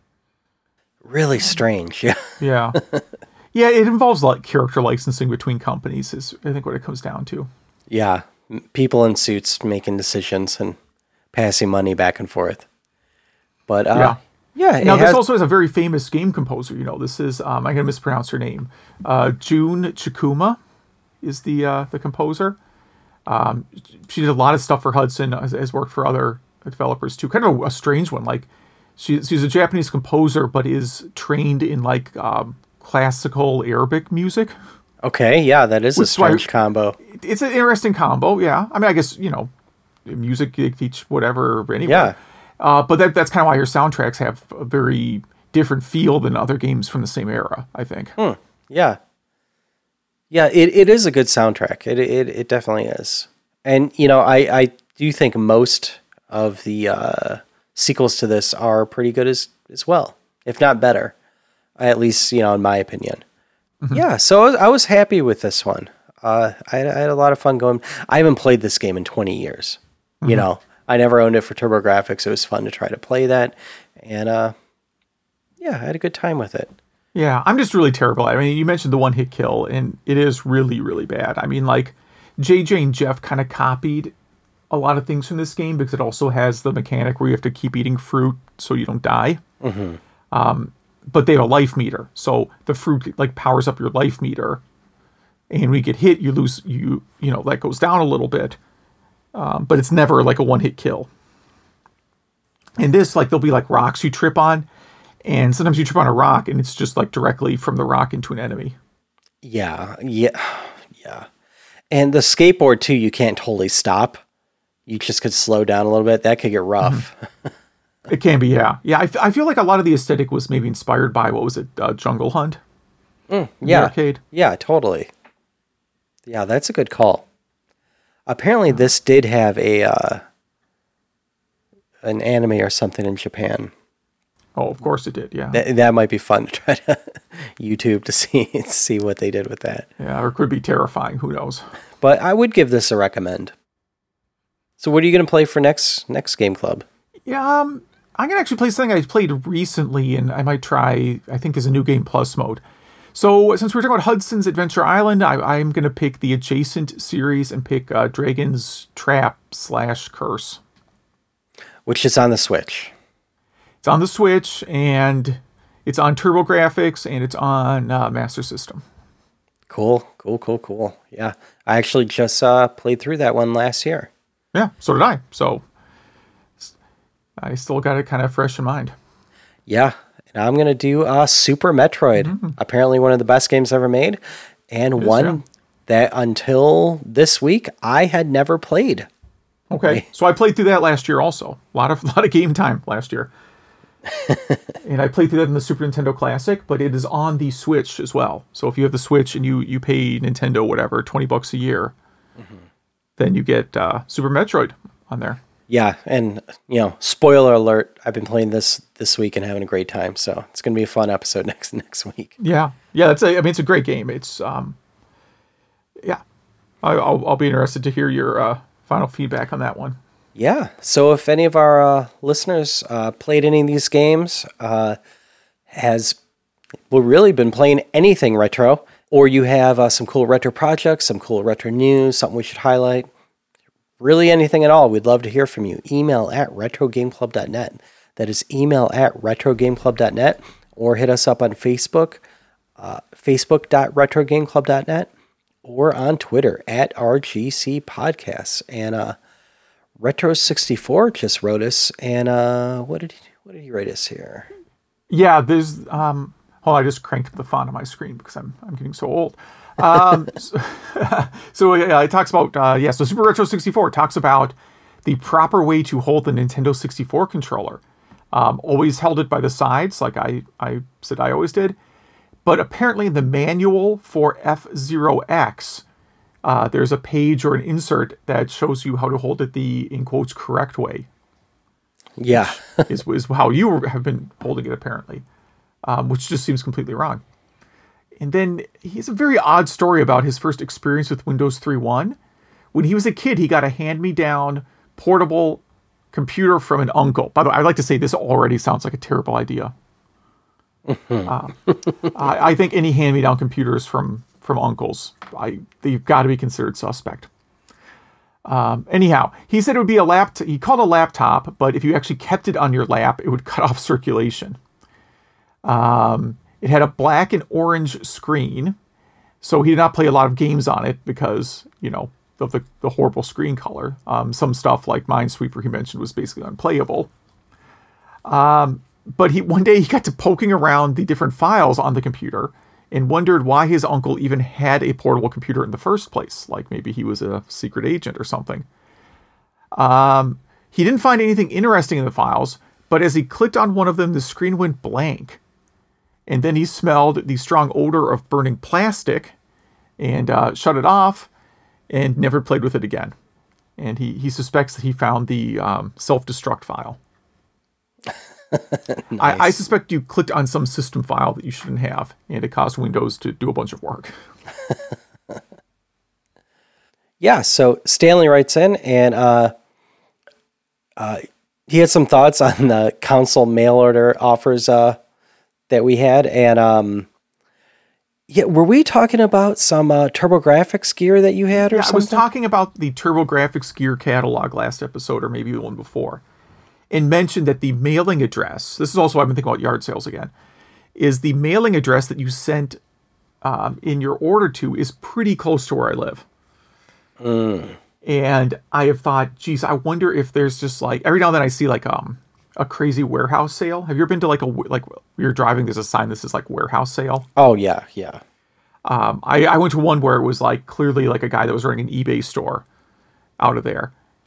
Really strange, yeah. Yeah, yeah. It involves like character licensing between companies. Is I think what it comes down to. Yeah, m- people in suits making decisions and passing money back and forth. But uh, Yeah. yeah, it Now, this has- also has a very famous game composer. You know, this is um, I'm going to mispronounce her name. Uh, Jun Chikuma is the uh, the composer. Um, she did a lot of stuff for Hudson, has, has worked for other developers too. Kind of a, a strange one. Like she, she's a Japanese composer, but is trained in like um, classical Arabic music. okay, yeah, that is a Which is why- strange combo. It's an interesting combo. Yeah, I mean, I guess you know, music you teach whatever anyway. Yeah. Uh, but that, that's kind of why her soundtracks have a very different feel than other games from the same era, I think. Hmm. Yeah. Yeah, it, it is a good soundtrack. It, it it definitely is. And, you know, I, I do think most of the uh, sequels to this are pretty good as, as well, if not better. At least, you know, in my opinion. Mm-hmm. Yeah, so I was, I was happy with this one. Uh, I, had, I had a lot of fun going. I haven't played this game in twenty years. Mm-hmm. You know, I never owned it for TurboGrafx. It was fun to try to play that. And, uh, yeah, I had a good time with it. Yeah, I'm just really terrible. I mean, you mentioned the one hit kill, and it is really, really bad. I mean, like, J J and Jeff kind of copied a lot of things from this game because it also has the mechanic where you have to keep eating fruit so you don't die. Mm-hmm. Um, but they have a life meter, so the fruit like powers up your life meter, and when you get hit, you lose. You you know that goes down a little bit, um, but it's never like a one hit kill. And this, like, there'll be like rocks you trip on. And sometimes you trip on a rock, and it's just like directly from the rock into an enemy. Yeah, yeah, yeah. And the skateboard too, you can't totally stop. you just could slow down a little bit. That could get rough. Mm-hmm. It can be, yeah. Yeah, I, f- I feel like a lot of the aesthetic was maybe inspired by, what was it, uh, Jungle Hunt? Mm, yeah. Arcade. Yeah, totally. Yeah, that's a good call. Apparently, this did have a uh, an anime or something in Japan. Oh, of course it did, yeah. That, that might be fun to try to YouTube to see see what they did with that. Yeah, or it could be terrifying. Who knows? But I would give this a recommend. So what are you going to play for next next Game Club? Yeah, um, I'm going to actually play something I played recently, and I might try, I think there's a new Game Plus mode. So since we're talking about Hudson's Adventure Island, I, I'm going to pick the adjacent series and pick uh, Dragon's Trap slash Curse. Which is on the Switch. It's on the Switch, and it's on TurboGrafx, and it's on uh, Master System. Cool, cool, cool, cool. Yeah, I actually just uh, played through that one last year. Yeah, so did I. So I still got it kind of fresh in mind. Yeah, and I'm going to do uh, Super Metroid. Mm-hmm. Apparently one of the best games ever made, and it one is, yeah. that until this week I had never played. Okay, so I played through that last year also. A lot of, a lot of game time last year. And I played through that in the Super Nintendo Classic, but it is on the Switch as well. So if you have the Switch and you, you pay Nintendo, whatever, twenty bucks a year, mm-hmm. then you get uh, Super Metroid on there. Yeah, and, you know, spoiler alert, I've been playing this this week and having a great time, so it's going to be a fun episode next next week. Yeah, yeah, that's a, I mean, it's a great game. It's, um, yeah, I, I'll, I'll be interested to hear your uh, final feedback on that one. Yeah, so if any of our uh, listeners uh, played any of these games, uh, has well, really been playing anything retro, or you have uh, some cool retro projects, some cool retro news, something we should highlight, really anything at all, we'd love to hear from you. Email at retro game club dot net. That is email at retro game club dot net, or hit us up on Facebook, uh, facebook dot retro game club dot net, or on Twitter at R G C Podcasts. And uh, Retro sixty-four just wrote us, and uh, what did he, what did he write us here? Yeah, there's. Um, oh, I just cranked the font on my screen because I'm I'm getting so old. Um, so, so yeah, it talks about uh, yeah. So Super Retro sixty-four talks about the proper way to hold the Nintendo sixty-four controller. Um, always held it by the sides, like I I said I always did. But apparently, in the manual for F Zero X. Uh, there's a page or an insert that shows you how to hold it the, in quotes, correct way. Yeah. is, is how you have been holding it, apparently, um, which just seems completely wrong. And then he has a very odd story about his first experience with Windows three point one. When he was a kid, he got a hand-me-down portable computer from an uncle. By the way, I'd like to say this already sounds like a terrible idea. uh, I, I think any hand-me-down computers from... from uncles, I they've got to be considered suspect. Um, anyhow, he said it would be a laptop. He called it a laptop, but if you actually kept it on your lap, it would cut off circulation. Um, it had a black and orange screen, so he did not play a lot of games on it because, you know, of the, the horrible screen color. Um, some stuff like Minesweeper he mentioned was basically unplayable. Um, but he one day he got to poking around the different files on the computer and wondered why his uncle even had a portable computer in the first place. Like maybe he was a secret agent or something. Um, he didn't find anything interesting in the files, but as he clicked on one of them, the screen went blank. And then he smelled the strong odor of burning plastic and uh, shut it off and never played with it again. And he, he suspects that he found the um, self-destruct file. Nice. I, I suspect you clicked on some system file that you shouldn't have, and it caused Windows to do a bunch of work. Yeah, so Stanley writes in, and uh, uh, he had some thoughts on the console mail order offers uh, that we had, and um, yeah, were we talking about some uh, TurboGrafx gear that you had, or yeah, something? I was talking about the TurboGrafx gear catalog last episode, or maybe the one before. And mentioned that the mailing address, this is also why I've been thinking about yard sales again, is the mailing address that you sent um, in your order to is pretty close to where I live. Mm. And I have thought, geez, I wonder if there's just like, every now and then I see like um a crazy warehouse sale. Have you ever been to like a, like you're driving, there's a sign that says like warehouse sale? Oh, yeah, yeah. Um, I, I went to one where it was like clearly like a guy that was running an eBay store out of there.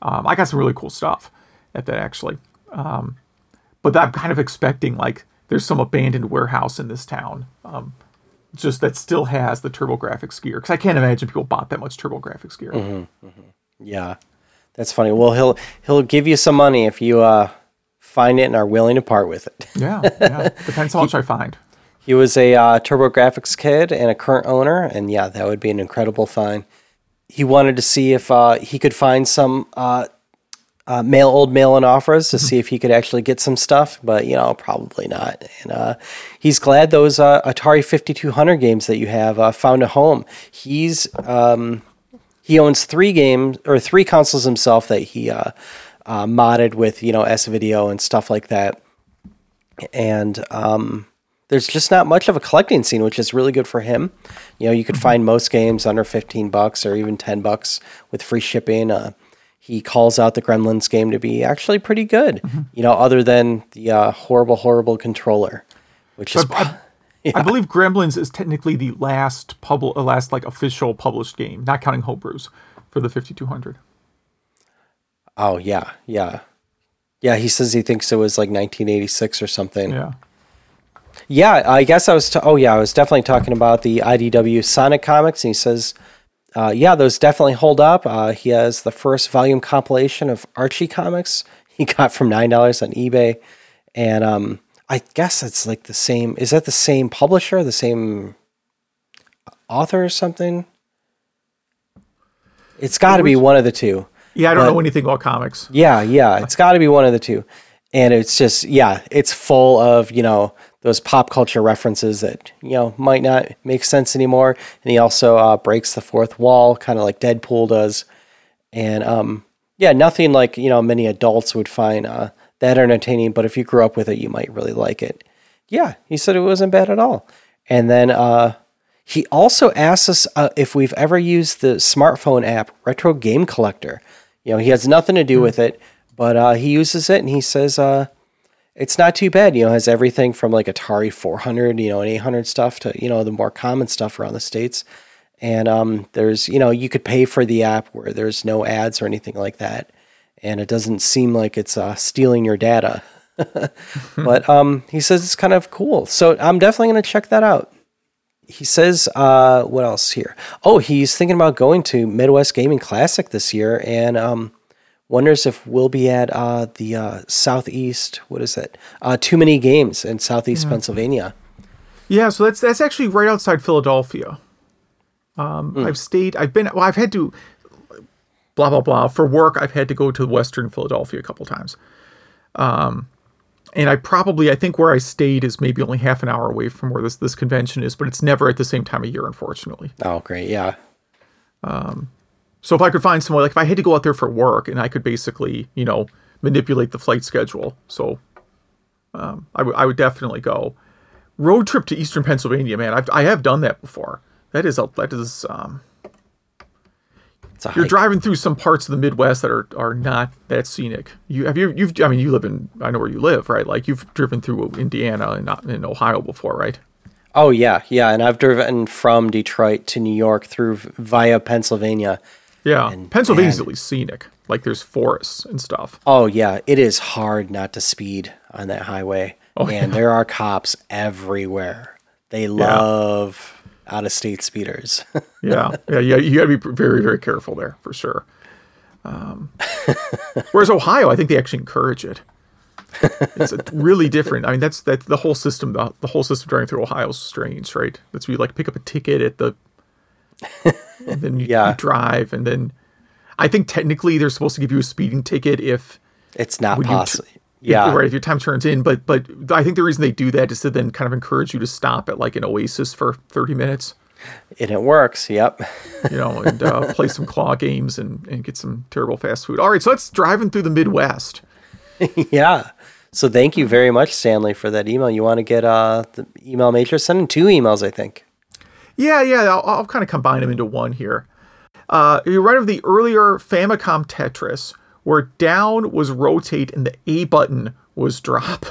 Um, I got some really cool stuff at that, actually. Um, but I'm kind of expecting, like, there's some abandoned warehouse in this town, um, just that still has the TurboGrafx gear. Because I can't imagine people bought that much TurboGrafx gear. Mm-hmm, mm-hmm. Yeah, that's funny. Well, he'll he'll give you some money if you uh, find it and are willing to part with it. yeah, yeah. Depends how much I find. He was a uh, TurboGrafx kid and a current owner, and yeah, that would be an incredible find. He wanted to see if uh, he could find some uh, uh, mail old mail-in offers to see if he could actually get some stuff, but you know, probably not. And uh, he's glad those uh, Atari fifty-two hundred games that you have uh, found a home. He's um, he owns three games or three consoles himself that he uh, uh, modded with you know S-Video and stuff like that, and um, there's just not much of a collecting scene, which is really good for him. You know, you could find most games under fifteen bucks or even ten bucks with free shipping. Uh, he calls out the Gremlins game to be actually pretty good, mm-hmm. you know, other than the uh, horrible, horrible controller, which is... I, yeah. I believe Gremlins is technically the last pub- last like official published game, not counting homebrews, for the fifty-two hundred. Oh, yeah, yeah. Yeah, he says he thinks it was like nineteen eighty-six or something. Yeah. Yeah, I guess I was. T- oh, yeah, I was definitely talking about the I D W Sonic comics, and he says, uh, "Yeah, those definitely hold up." Uh, he has the first volume compilation of Archie comics he got from nine dollars on eBay, and um, I guess it's like the same. Is that the same publisher, the same author, or something? It's got to be one of the two. Yeah, I don't but, know anything about comics. Yeah, yeah, it's got to be one of the two, and it's just yeah, it's full of you know. those pop culture references that, you know, might not make sense anymore. And he also uh, breaks the fourth wall, kind of like Deadpool does. And, um, yeah, nothing like, you know, many adults would find uh, that entertaining, but if you grew up with it, you might really like it. Yeah, he said it wasn't bad at all. And then uh, he also asked us uh, if we've ever used the smartphone app Retro Game Collector. You know, he has nothing to do with it, but uh, he uses it, and he says... Uh, It's not too bad, you know, it has everything from like Atari four hundred, you know, and eight hundred stuff to, you know, the more common stuff around the States. And um, there's, you know, you could pay for the app where there's no ads or anything like that. And it doesn't seem like it's uh, stealing your data. But um, he says it's kind of cool. So I'm definitely going to check that out. He says, uh, what else here? Oh, he's thinking about going to Midwest Gaming Classic this year. And, um, wonders if we'll be at uh, the uh, Southeast, what is it? Uh, Too Many Games in Southeast yeah. Pennsylvania. Yeah, so that's that's actually right outside Philadelphia. Um, mm. I've stayed, I've been, well, I've had to, blah, blah, blah. For work, I've had to go to Western Philadelphia a couple times. Um, and I probably, I think where I stayed is maybe only half an hour away from where this, this convention is, but it's never at the same time of year, unfortunately. Oh, great, yeah. Um. So if I could find somewhere, like if I had to go out there for work and I could basically, you know, manipulate the flight schedule. So um, I, w- I would definitely go. Road trip to Eastern Pennsylvania, man. I've, I have done that before. That is, a, that is, um, it's a you're hike. driving through some parts of the Midwest that are, are not that scenic. You have you, you've, I mean, you live in, I know where you live, right? Like you've driven through Indiana and not in Ohio before, right? Oh yeah. Yeah. And I've driven from Detroit to New York through via Pennsylvania. Yeah, and, Pennsylvania's and, at least scenic. Like there's forests and stuff. Oh yeah, it is hard not to speed on that highway. Oh, and yeah. there are cops everywhere. They love yeah. out-of-state speeders. yeah, yeah, yeah. You got to be very, very careful there for sure. Um, whereas Ohio, I think they actually encourage it. It's a really different. I mean, that's that the whole system. The, the whole system driving through Ohio is strange, right? That's where you like pick up a ticket at the. And then you, yeah. you drive, and then I think technically they're supposed to give you a speeding ticket if it's not possible. Tr- yeah, if, right. If your time turns in, but but I think the reason they do that is to then kind of encourage you to stop at like an Oasis for thirty minutes. And it works. Yep. You know, and uh, play some claw games and, and get some terrible fast food. All right, so let's driving through the Midwest. Yeah. So thank you very much, Stanley, for that email. You want to get uh, the email major? Send in two emails, I think. Yeah, yeah, I'll, I'll kind of combine them into one here. Uh, you read of the earlier Famicom Tetris, where down was rotate and the A button was drop.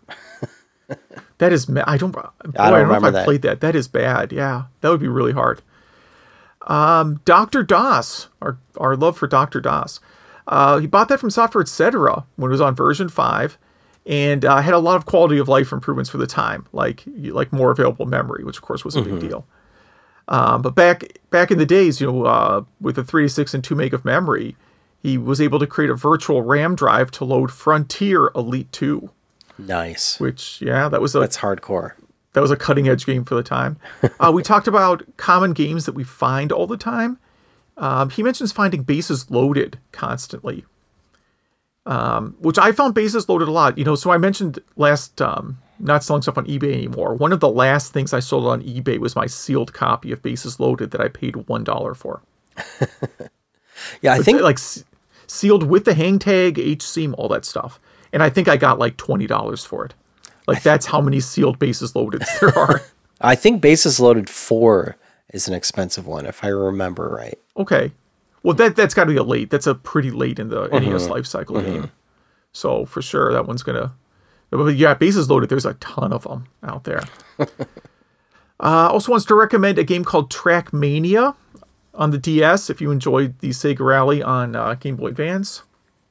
That is, I don't, boy, I don't, I don't know if I that. played that. That is bad. Yeah, that would be really hard. Um, Doctor DOS, our our love for Doctor DOS. Uh, he bought that from Software Etc. when it was on version five, and uh, had a lot of quality of life improvements for the time, like like more available memory, which of course was a mm-hmm. big deal. Um, but back back in the days, you know, uh, with the three eighty-six and two meg of memory, he was able to create a virtual RAM drive to load Frontier Elite two. Nice. Which, yeah, that was a that's hardcore. That was a cutting edge game for the time. uh, we talked about common games that we find all the time. Um, he mentions finding bases loaded constantly, um, which I found bases loaded a lot. You know, so I mentioned last. Um, not selling stuff on eBay anymore. One of the last things I sold on eBay was my sealed copy of Bases Loaded that I paid one dollar for. yeah, I it's think like sealed with the hang tag, H seam, all that stuff. And I think I got like twenty dollars for it. Like th- that's how many sealed Bases Loaded there are. I think Bases Loaded four is an expensive one, if I remember right. Okay. Well, that, that's got to be a late. That's a pretty late in the mm-hmm. N E S life cycle mm-hmm. game. So for sure, that one's going to... But yeah, Bases Loaded, there's a ton of them out there. uh, also wants to recommend a game called Trackmania on the D S if you enjoyed the Sega Rally on uh, Game Boy Advance.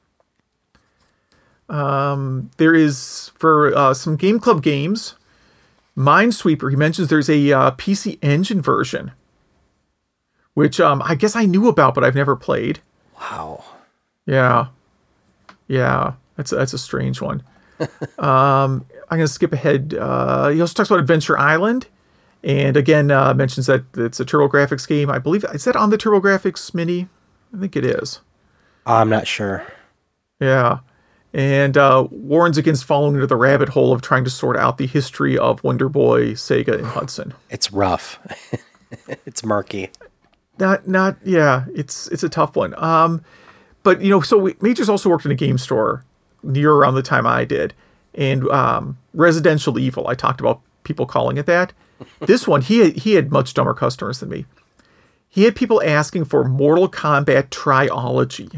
Um, there is, for uh, some Game Club games, Minesweeper, he mentions there's a uh, P C Engine version, which um, I guess I knew about, but I've never played. Wow. Yeah. Yeah, that's, that's a strange one. um, I'm going to skip ahead. Uh, he also talks about Adventure Island. And again, uh, mentions that it's a TurboGrafx game. I believe, is that on the TurboGrafx Mini? I think it is. I'm not sure. Yeah. And uh, warns against falling into the rabbit hole of trying to sort out the history of Wonder Boy, Sega, and Hudson. It's rough. It's murky. Not, not, yeah, it's it's a tough one. Um, but, you know, so we, Majors also worked in a game store near around the time I did. And um, Residential Evil, I talked about people calling it that. This one, he had, he had much dumber customers than me. He had people asking for Mortal Kombat Triology.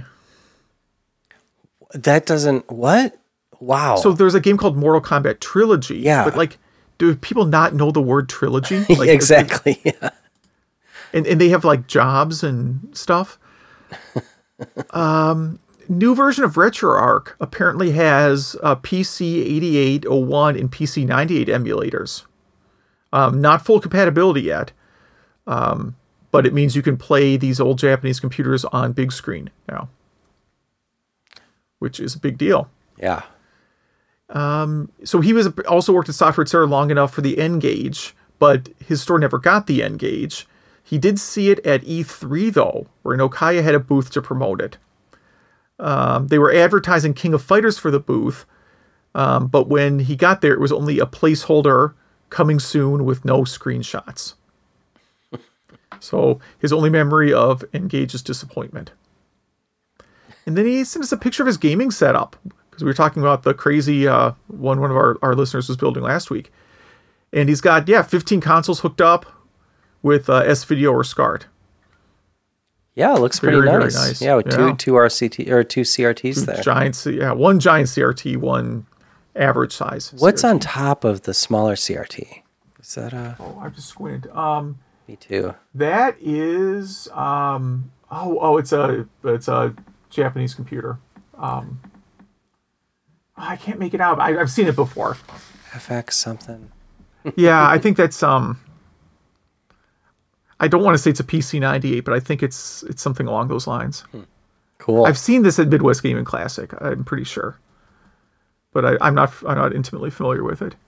That doesn't... What? Wow. So there's a game called Mortal Kombat Trilogy. Yeah. But, like, do people not know the word trilogy? Like, exactly, yeah. And, and they have, like, jobs and stuff. um... New version of RetroArch apparently has uh, P C eighty-eight oh one and P C ninety-eight emulators. Um, not full compatibility yet, um, but it means you can play these old Japanese computers on big screen now, which is a big deal. Yeah. Um, so he was also worked at Software Etc. long enough for the N-Gage, but his store never got the N-Gage. He did see it at E three, though, where Nokaya had a booth to promote it. Um, they were advertising King of Fighters for the booth, um, but when he got there, it was only a placeholder coming soon with no screenshots. So his only memory of N-Gage's disappointment. And then he sent us a picture of his gaming setup, because we were talking about the crazy uh, one one of our, our listeners was building last week. And he's got, yeah, fifteen consoles hooked up with uh, S-Video or SCART. Yeah, it looks pretty very, nice. Very nice. Yeah, with yeah. two two R C T or two C R Ts two there. Giant, yeah, one giant C R T, one average size. What's C R T. on top of the smaller C R T? Is that a? Oh, I have to squint. Um, Me too. That is um. Oh, oh, it's a it's a Japanese computer. Um, I can't make it out. I, I've seen it before. F X something. Yeah, I think that's um. I don't want to say it's a P C ninety-eight, but I think it's it's something along those lines. Hmm. Cool. I've seen this at Midwest Gaming Classic. I'm pretty sure, but I, I'm not I'm not intimately familiar with it.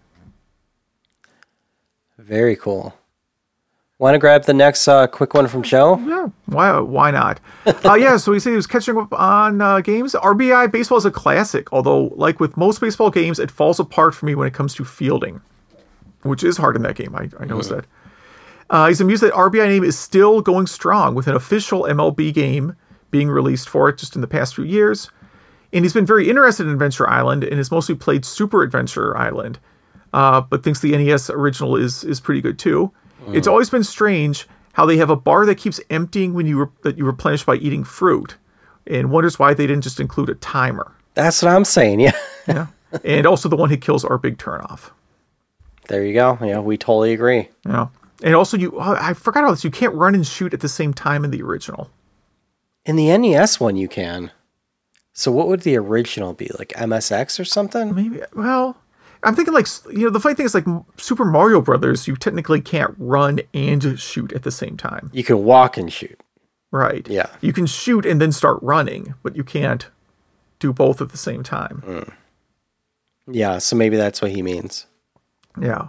Very cool. Want to grab the next uh, quick one from Joe? Yeah, why why not? uh, yeah, so he said he was catching up on uh, games. R B I Baseball is a classic, although like with most baseball games, it falls apart for me when it comes to fielding, which is hard in that game. I, I noticed mm. that. Uh, he's amused that R B I name is still going strong with an official M L B game being released for it just in the past few years. And he's been very interested in Adventure Island and has mostly played Super Adventure Island, uh, but thinks the N E S original is is pretty good too. Mm. It's always been strange how they have a bar that keeps emptying when you re- that you replenish by eating fruit, and wonders why they didn't just include a timer. That's what I'm saying, yeah. Yeah, and also the one hit kills are a big turnoff. There you go. Yeah, we totally agree. Yeah. And also, you oh, I forgot about this. You can't run and shoot at the same time in the original. In the N E S one, you can. So what would the original be? Like M S X or something? Maybe. Well, I'm thinking like, you know, the funny thing is like Super Mario Brothers, you technically can't run and shoot at the same time. You can walk and shoot. Right. Yeah. You can shoot and then start running, but you can't do both at the same time. Mm. Yeah, so maybe that's what he means. Yeah.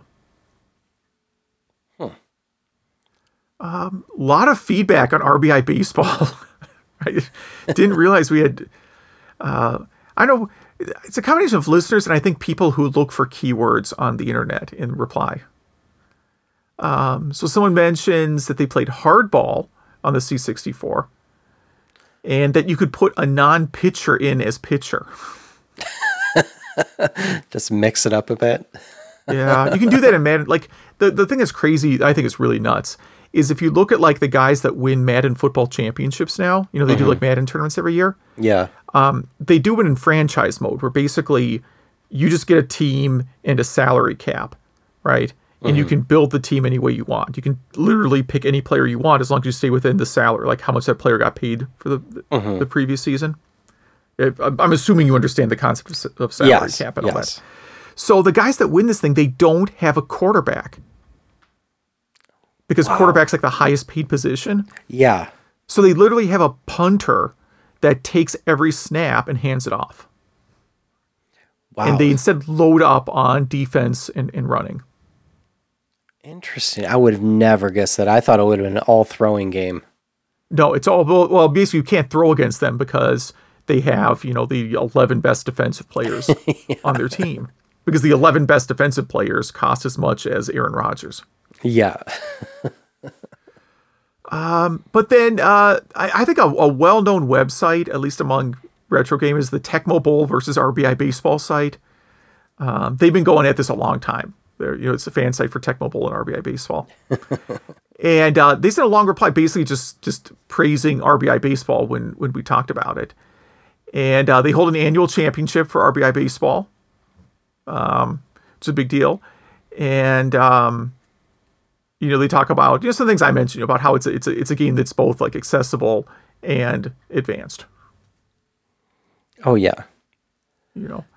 Huh. Um, a lot of feedback on R B I Baseball. Right? Didn't realize we had... Uh, I know it's a combination of listeners and I think people who look for keywords on the internet in reply. Um, so someone mentions that they played hardball on the C sixty-four and that you could put a non-pitcher in as pitcher. Just mix it up a bit. Yeah, you can do that in Madden. Like the, the thing that's crazy, I think it's really nuts, is if you look at like the guys that win Madden football championships now, you know, they mm-hmm. do like Madden tournaments every year. Yeah. Um, they do it in franchise mode where basically you just get a team and a salary cap, right? And mm-hmm. you can build the team any way you want. You can literally pick any player you want as long as you stay within the salary, like how much that player got paid for the mm-hmm. the previous season. It, I'm assuming you understand the concept of, of salary yes. cap and all yes. that. So the guys that win this thing, they don't have a quarterback. Because wow. quarterback's like the highest paid position. Yeah. So they literally have a punter that takes every snap and hands it off. Wow. And they instead load up on defense and, and running. Interesting. I would have never guessed that. I thought it would have been an all throwing game. No, it's all, well, basically you can't throw against them because they have, you know, the eleven best defensive players yeah. on their team. Because the eleven best defensive players cost as much as Aaron Rodgers. Yeah. um, but then uh, I, I think a, a well-known website, at least among retro gamers, the Tecmo Bowl versus R B I Baseball site. Um, they've been going at this a long time. They're, you know, it's a fan site for Tecmo Bowl and R B I Baseball. And uh, they sent a long reply basically just just praising R B I Baseball when, when we talked about it. And uh, they hold an annual championship for R B I Baseball. Um, it's a big deal. And, um, you know, they talk about, you know, some things I mentioned about how it's a, it's a, it's a game that's both like accessible and advanced. Oh yeah. You know,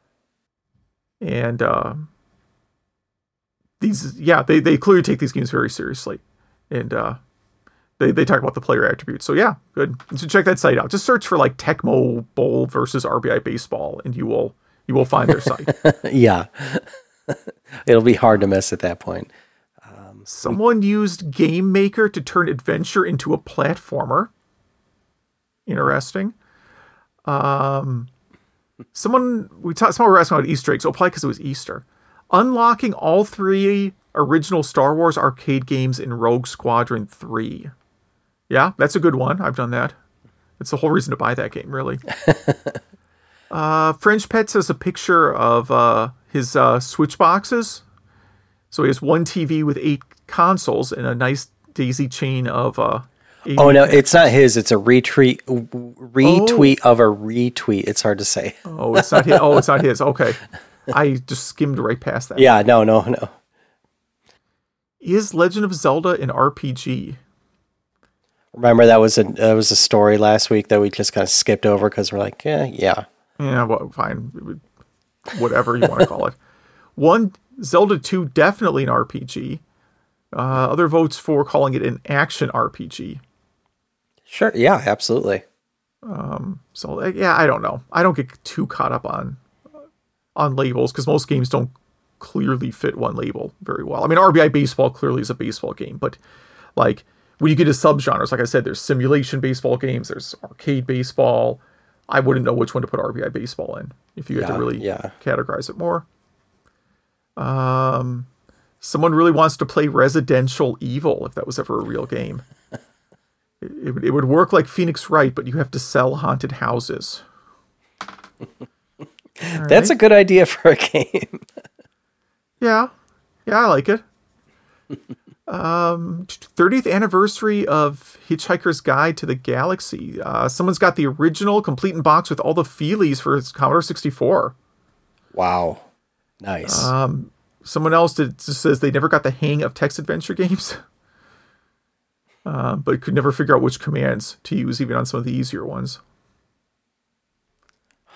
and, uh, these, yeah, they, they clearly take these games very seriously and, uh, they, they talk about the player attributes. So yeah, good. So check that site out. Just search for like Tecmo Bowl versus R B I Baseball and you will, you will find their site. Yeah. It'll be hard to miss at that point. Um, Someone used Game Maker to turn adventure into a platformer. Interesting. Um, someone, we talked, someone were asking about Easter eggs. Oh, probably because it was Easter. Unlocking all three original Star Wars arcade games in Rogue Squadron three. Yeah, that's a good one. I've done that. That's the whole reason to buy that game, really. uh, French Pet says a picture of uh, his uh, Switch boxes. So he has one T V with eight consoles and a nice daisy chain of... Uh, oh, no, it's not his. It's a retweet retweet oh. of a retweet. It's hard to say. Oh, it's not his. Oh, it's not his. Okay. I just skimmed right past that. Yeah, no, no, no. Is Legend of Zelda an R P G? Remember that was a that was a story last week that we just kind of skipped over because we're like, yeah, yeah, yeah. Well, fine, whatever you want to call it. One, Zelda two, definitely an R P G. Uh, other votes for calling it an action R P G. Sure, yeah, absolutely. Um, so yeah, I don't know. I don't get too caught up on on labels because most games don't clearly fit one label very well. I mean, R B I Baseball clearly is a baseball game, but like when you get to subgenres, like I said, there's simulation baseball games, there's arcade baseball. I wouldn't know which one to put R B I Baseball in if you had yeah, to really yeah. categorize it more. Um, someone really wants to play Residential Evil if that was ever a real game. it, it, would, it would work like Phoenix Wright, but you have to sell haunted houses. Right. That's a good idea for a game. Yeah. Yeah, I like it. um, thirtieth anniversary of Hitchhiker's Guide to the Galaxy. Uh, someone's got the original complete in box with all the feelies for his Commodore sixty-four. Wow. Nice. Um, someone else did, just says they never got the hang of text adventure games. uh, but could never figure out which commands to use even on some of the easier ones.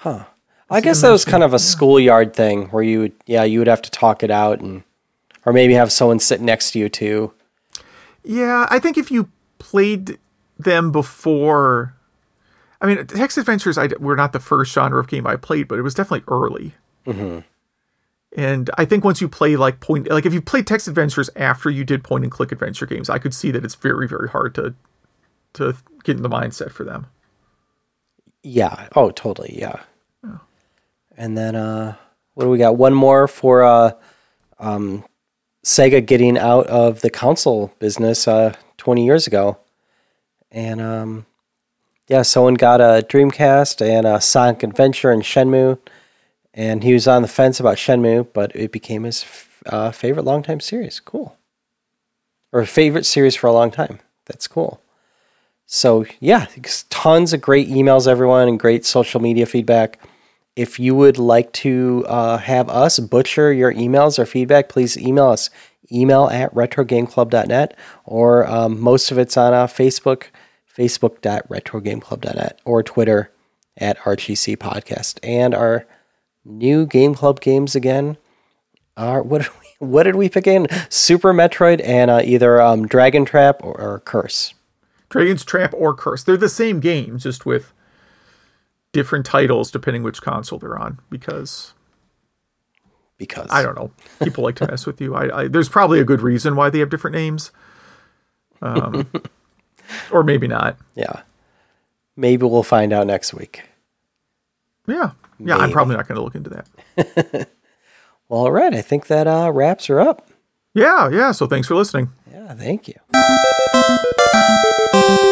I guess that was kind of a schoolyard thing where you would, yeah, you would have to talk it out, and or maybe have someone sit next to you too. Yeah, I think if you played them before, I mean, text adventures I, were not the first genre of game I played, but it was definitely early. Mm-hmm. And I think once you play like point, like if you played text adventures after you did point and click adventure games, I could see that it's very, very hard to to get in the mindset for them. Yeah. Oh, totally. Yeah. yeah. And then, uh, what do we got? One more for uh, um, Sega getting out of the console business uh, twenty years ago. And um, yeah, someone got a Dreamcast and a Sonic Adventure and Shenmue. And he was on the fence about Shenmue, but it became his uh, favorite longtime series. Cool. Or favorite series for a long time. That's cool. So, yeah, tons of great emails, everyone, and great social media feedback. If you would like to uh, have us butcher your emails or feedback, please email us. Email at retro game club dot net, or um, most of it's on uh, Facebook, facebook dot retro game club dot net, or Twitter at R G C Podcast. And our new Game Club games again are, what did we, what did we pick in? Super Metroid and uh, either um, Dragon Trap or, or Curse. Dragon's Trap or Curse. They're the same game, just with different titles depending which console they're on. Because, because I don't know. People like to mess with you. I, I there's probably a good reason why they have different names, um, or maybe not. Yeah, maybe we'll find out next week. Yeah, yeah. Maybe. I'm probably not going to look into that. Well, all right. I think that uh, wraps her up. Yeah, yeah. So thanks for listening. Yeah, thank you.